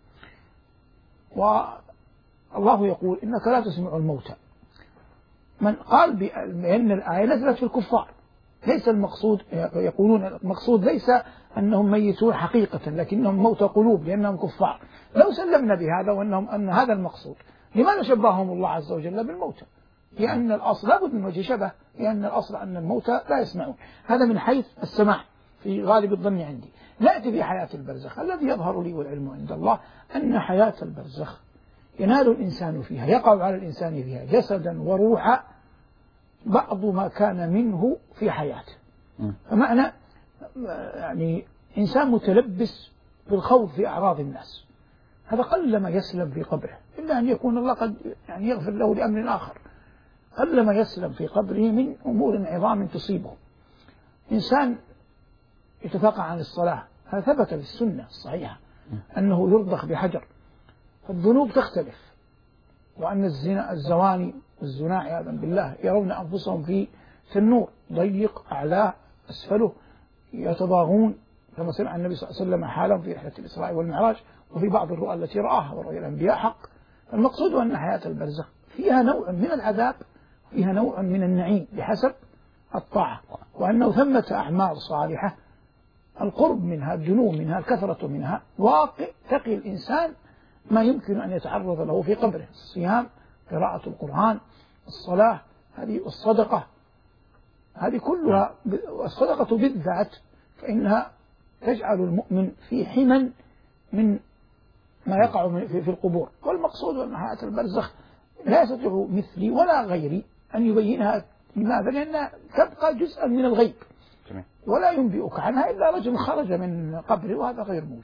والله يقول إنك لا تسمع الموتى. من قال بأن الآية نزلت في الكفار، ليس المقصود، يقولون المقصود ليس أنهم ميتون حقيقة لكنهم موتى قلوب لأنهم كفار. لو سلمنا بهذا وأنهم أن هذا المقصود، لماذا شبههم الله عز وجل بالموتى؟ لأن الأصل لابد من وجه شبه، لأن الأصل أن الموتى لا يسمعون. هذا من حيث السماع في غالب الظن عندي. نأتي بحياة البرزخ. الذي يظهر لي والعلم عند الله أن حياة البرزخ ينال الإنسان فيها، يقع على الإنسان فيها جسدا وروحا بعض ما كان منه في حياته. فمعنى يعني إنسان متلبس بالخوض في أعراض الناس، هذا قلما يسلم في قبره، إلا أن يكون الله قد يعني يغفر له لأمر آخر. قلما يسلم في قبره من أمور عظام تصيبه. إنسان يتفقع عن الصلاة، هذا ثبت في السنة الصحيحة أنه يرضخ بحجر، فالذنوب تختلف، وأن الزنا الزواني والزنا عياذا بالله يرون أنفسهم في في النور ضيق أعلاه أسفله، يتضاغون كما سمع النبي صلى الله عليه وسلم حالهم في رحلة الإسراء والمعراج وفي بعض الرؤى التي رآها ورؤيا الأنبياء حق. المقصود أن حياة البرزخ فيها نوع من العذاب، فيها نوع من النعيم بحسب الطاعة، وأنه ثمة أعمال صالحة القرب منها، الجنوب منها، الكثرة منها، واقع تقي الإنسان ما يمكن أن يتعرض له في قبره: الصيام، قراءة القرآن، الصلاة، هذه الصدقة، هذه كلها. الصدقة بالذات فإنها تجعل المؤمن في حمى من ما يقع في القبور. والمقصود أن حياة البرزخ لا يستطيع مثلي ولا غيري أن يبينها. لماذا؟ لأنها تبقى جزءا من الغيب ولا ينبئك عنها إلا رجل خرج من قبره، وهذا غير موجود.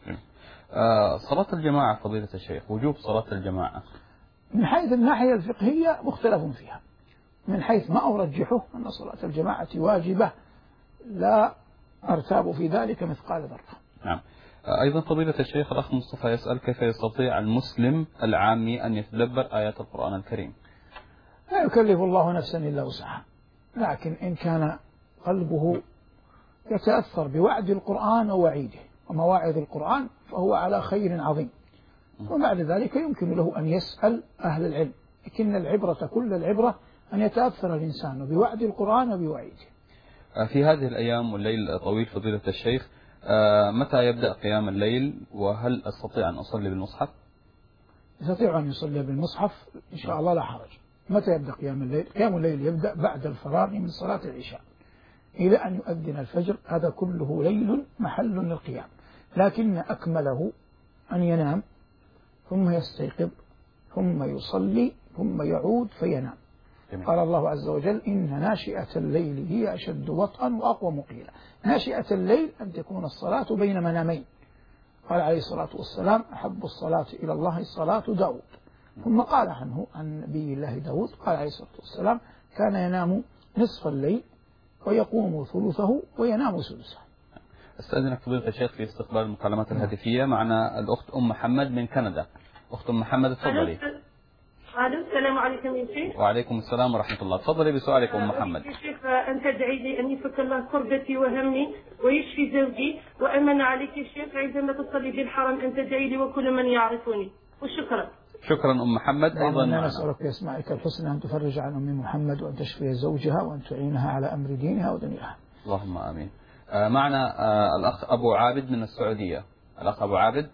آه صلاة الجماعة فضيلة الشيخ، وجوب صلاة الجماعة من حيث الناحية الفقهية مختلف فيها. من حيث ما أرجحه أن صلاة الجماعة واجبة، لا أرتاب في ذلك مثقال ذرة. نعم. أيضا فضيلة الشيخ الأخ مصطفى يسأل: كيف يستطيع المسلم العامي أن يتدبر آيات القرآن الكريم؟ لا يكلف الله نفسا إلا وسعها، لكن إن كان قلبه يتأثر بوعد القرآن ووعيده ومواعظ القرآن فهو على خير عظيم، وبعد ذلك يمكن له أن يسأل أهل العلم. لكن العبرة كل العبرة أن يتأثر الإنسان بوعد القرآن وبوعيده. في هذه الأيام والليل طويل فضيلة الشيخ، متى يبدأ قيام الليل؟ وهل أستطيع أن أصلي بالمصحف؟ يستطيع أن يصلي بالمصحف إن شاء الله لا حرج. متى يبدأ قيام الليل؟ قيام الليل يبدأ بعد الفراغ من صلاة العشاء إلى أن يؤذن الفجر، هذا كله ليل محل للقيام، لكن أكمله أن ينام ثم يستيقظ ثم يصلي ثم يعود فينام. قال الله عز وجل: إن ناشئة الليل هي أشد وطئا وأقوم قيلا. ناشئة الليل أن تكون الصلاة بين منامين، قال عليه الصلاة والسلام أحب الصلاة إلى الله صلاة داود. ثم قال عنه عن نبي الله داود قال عليه الصلاة والسلام كان ينام نصف الليل ويقوم ثلثه وينام سدسه. استأذنك فضيلة الشيخ في استقبال المكالمات الهاتفية. معنا الأخت أم محمد من كندا. أخت أم محمد تفضلي. الو السلام عليكم يا شيخ. وعليكم السلام ورحمة الله. تفضلي بسؤالك أم محمد. يا شيخ أنت ادعي لي أن يفك الله كربتي وهمي ويشفي زوجي، وأمن عليك يا شيخ عندما تصلي في الحرم أن تدعي لي وكل من يعرفني، وشكرا. شكرا أم محمد. أيضا أنا نسألك بأسمائك الحسنى أن تفرج عن أم محمد وأن تشفي زوجها وأن تعينها على أمر دينها ودنياها. اللهم آمين. آه معنا آه الأخ أبو عابد من السعودية. الأخ أبو عابد.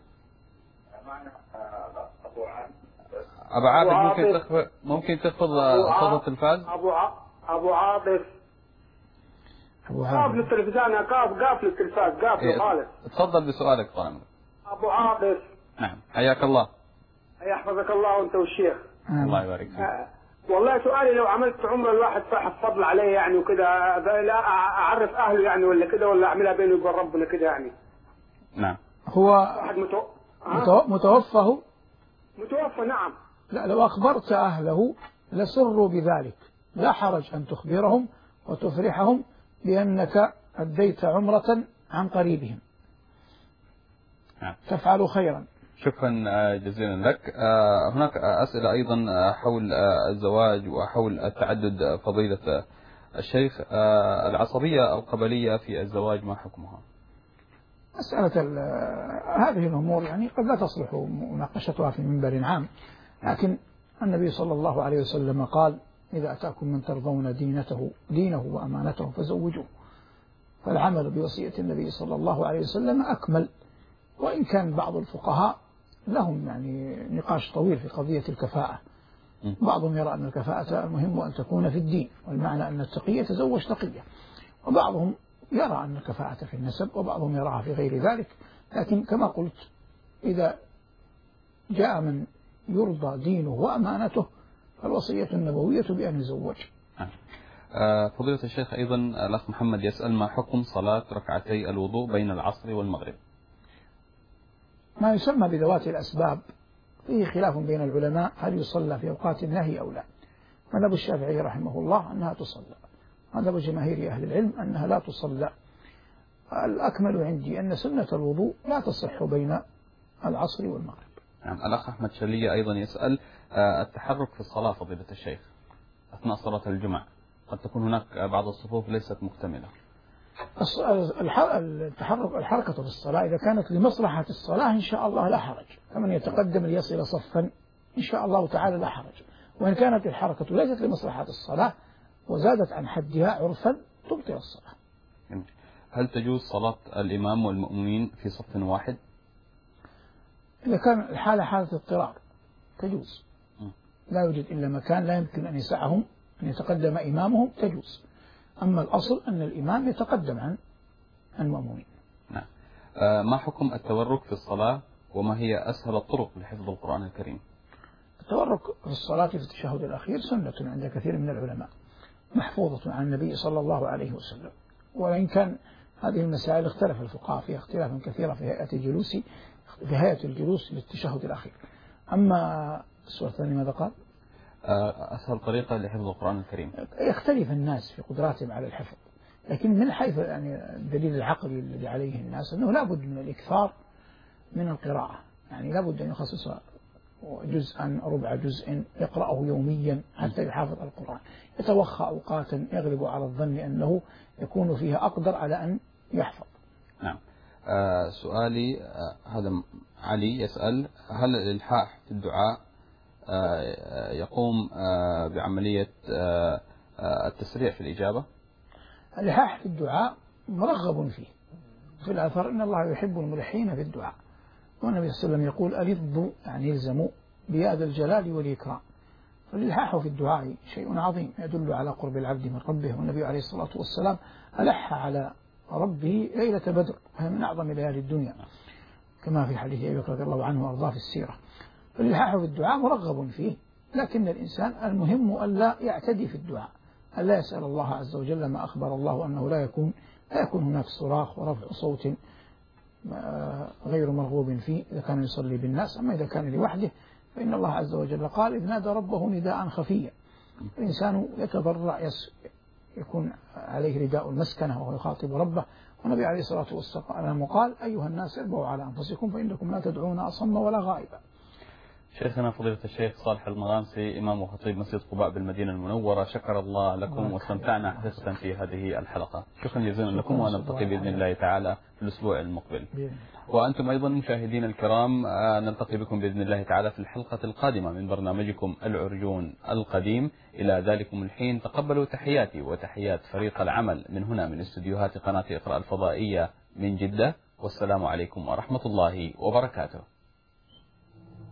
أبو عابد ممكن تخفض ممكن تخفض صوت التلفاز. أبو ع... أبو عابد. أبو عابد. قافل التلفزيون قاف قافل التلفاز قافل إيه خالص. تفضل بسؤالك طال. أبو عابد. نعم حياك الله. يحفظك الله وأنت والشيخ. الله يبارك فيك. آه. والله سؤالي لو عملت عمرة الواحد صاحب فضل عليه يعني وكذا، لا أعرف أهله يعني ولا كذا، ولا أعملها بيني وبين ربنا كذا يعني. نعم. هو واحد متو... متو... متوفى هو؟ متوفى نعم. لا لو أخبرت أهله لسروا بذلك، لا حرج أن تخبرهم وتفرحهم بأنك أديت عمرة عن قريبهم. نعم. تفعل خيرا. شكرا جزيلا لك. هناك أسئلة أيضا حول الزواج وحول التعدد فضيلة الشيخ. العصبية القبلية في الزواج ما حكمها؟ مسألة هذه الأمور يعني قد لا تصلح مناقشتها في منبر عام، لكن النبي صلى الله عليه وسلم قال إذا أتاكم من ترضون دينته دينه وأمانته فزوجوه. فالعمل بوصية النبي صلى الله عليه وسلم أكمل، وإن كان بعض الفقهاء لهم يعني نقاش طويل في قضية الكفاءة. بعضهم يرى أن الكفاءة المهم أن تكون في الدين، والمعنى أن التقي يتزوج تقية، وبعضهم يرى أن الكفاءة في النسب، وبعضهم يراها في غير ذلك. لكن كما قلت إذا جاء من يرضى دينه وأمانته فالوصية النبوية بأن يزوج. فضيلة الشيخ أيضا الأخ محمد يسأل ما حكم صلاة ركعتي الوضوء بين العصر والمغرب؟ ما يسمى بذوات الأسباب فيه خلاف بين العلماء هل يصلى في أوقات النهي أو لا. مذهب الشافعي رحمه الله أنها تصلى، مذهب جماهير أهل العلم أنها لا تصلى. الأكمل عندي أن سنة الوضوء لا تصح بين العصر والمغرب. نعم. الأخ أحمد شلية أيضا يسأل التحرك في الصلاة فضيلة الشيخ أثناء صلاة الجمعة، قد تكون هناك بعض الصفوف ليست مكتملة. التحرك الحركة في الصلاة إذا كانت لمصلحة الصلاة إن شاء الله لا حرج، فمن يتقدم ليصل صفا إن شاء الله تعالى لا حرج. وإن كانت الحركة ليست لمصلحة الصلاة وزادت عن حدها عرفا تبطل الصلاة. هل تجوز صلاة الإمام والمؤمنين في صف واحد؟ إذا كان الحالة حالة اضطرار تجوز، لا يوجد إلا مكان لا يمكن أن يسعهم أن يتقدم إمامهم تجوز. أما الأصل أن الإمام يتقدم عن المأمومين. نعم. آه ما حكم التورك في الصلاة وما هي أسهل الطرق لحفظ القرآن الكريم؟ التورك في الصلاة في التشهد الأخير سنة عند كثير من العلماء محفوظة عن النبي صلى الله عليه وسلم، وإن كان هذه المسائل اختلف الفقهاء فيها اختلافا كثيرا في هيئة الجلوس في هيئة الجلوس للتشهد الأخير. أما السؤال الثاني ماذا قال؟ أسهل طريقة لحفظ القرآن الكريم. يختلف الناس في قدراتهم على الحفظ، لكن من حيث يعني الدليل العقلي الذي عليه الناس أنه لا بد من الإكثار من القراءة، يعني لا بد أن يخصص جزءا ربع جزء يقرأه يوميا حتى يحافظ على القرآن، يتوخى أوقاتا يغلب على الظن أنه يكون فيها أقدر على أن يحفظ. نعم. آه سؤالي آه هذا علي يسأل هل الإلحاح في الدعاء آه يقوم آه بعملية آه آه التسريع في الإجابة؟ الإلحاح في الدعاء مرغب فيه في الأثر إن الله يحب الملحين في الدعاء، والنبي صلى الله عليه وسلم يقول ألظوا يعني يلزموا بياد الجلال والإكرام. فالإلحاح في الدعاء شيء عظيم يدل على قرب العبد من ربه، والنبي عليه الصلاة والسلام ألح على ربه ليلة بدر وهي من أعظم ليالي الدنيا كما في حديث أبي بكر رضي الله عنه وأرضاه في السيرة. فالإلحاح في الدعاء مرغب فيه، لكن الإنسان المهم ألا يعتدي في الدعاء، ألا يسأل الله عز وجل ما أخبر الله أنه لا يكون لا يكون هناك صراخ ورفع صوت غير مرغوب فيه إذا كان يصلي بالناس. أما إذا كان لوحده فإن الله عز وجل قال إذ نادى ربه نداء خفيا. الإنسان يتضرع يكون عليه رداء المسكنة وهو يخاطب ربه. والنبي عليه الصلاة والسلام قال أيها الناس اربعوا على أنفسكم فإنكم لا تدعون أصم ولا غائبا. شيخنا فضيلة الشيخ صالح المغامسي إمام وخطيب مسجد قباء بالمدينة المنورة، شكر الله لكم واستمتعنا حقيقة في هذه الحلقة. شكرا جزيلا لكم، ونلتقي بإذن الله تعالى في الأسبوع المقبل. وأنتم أيضا مشاهدين الكرام نلتقي بكم بإذن الله تعالى في الحلقة القادمة من برنامجكم العرجون القديم. إلى ذلكم الحين تقبلوا تحياتي وتحيات فريق العمل من هنا من استديوهات قناة إقراء الفضائية من جدة، والسلام عليكم ورحمة الله وبركاته.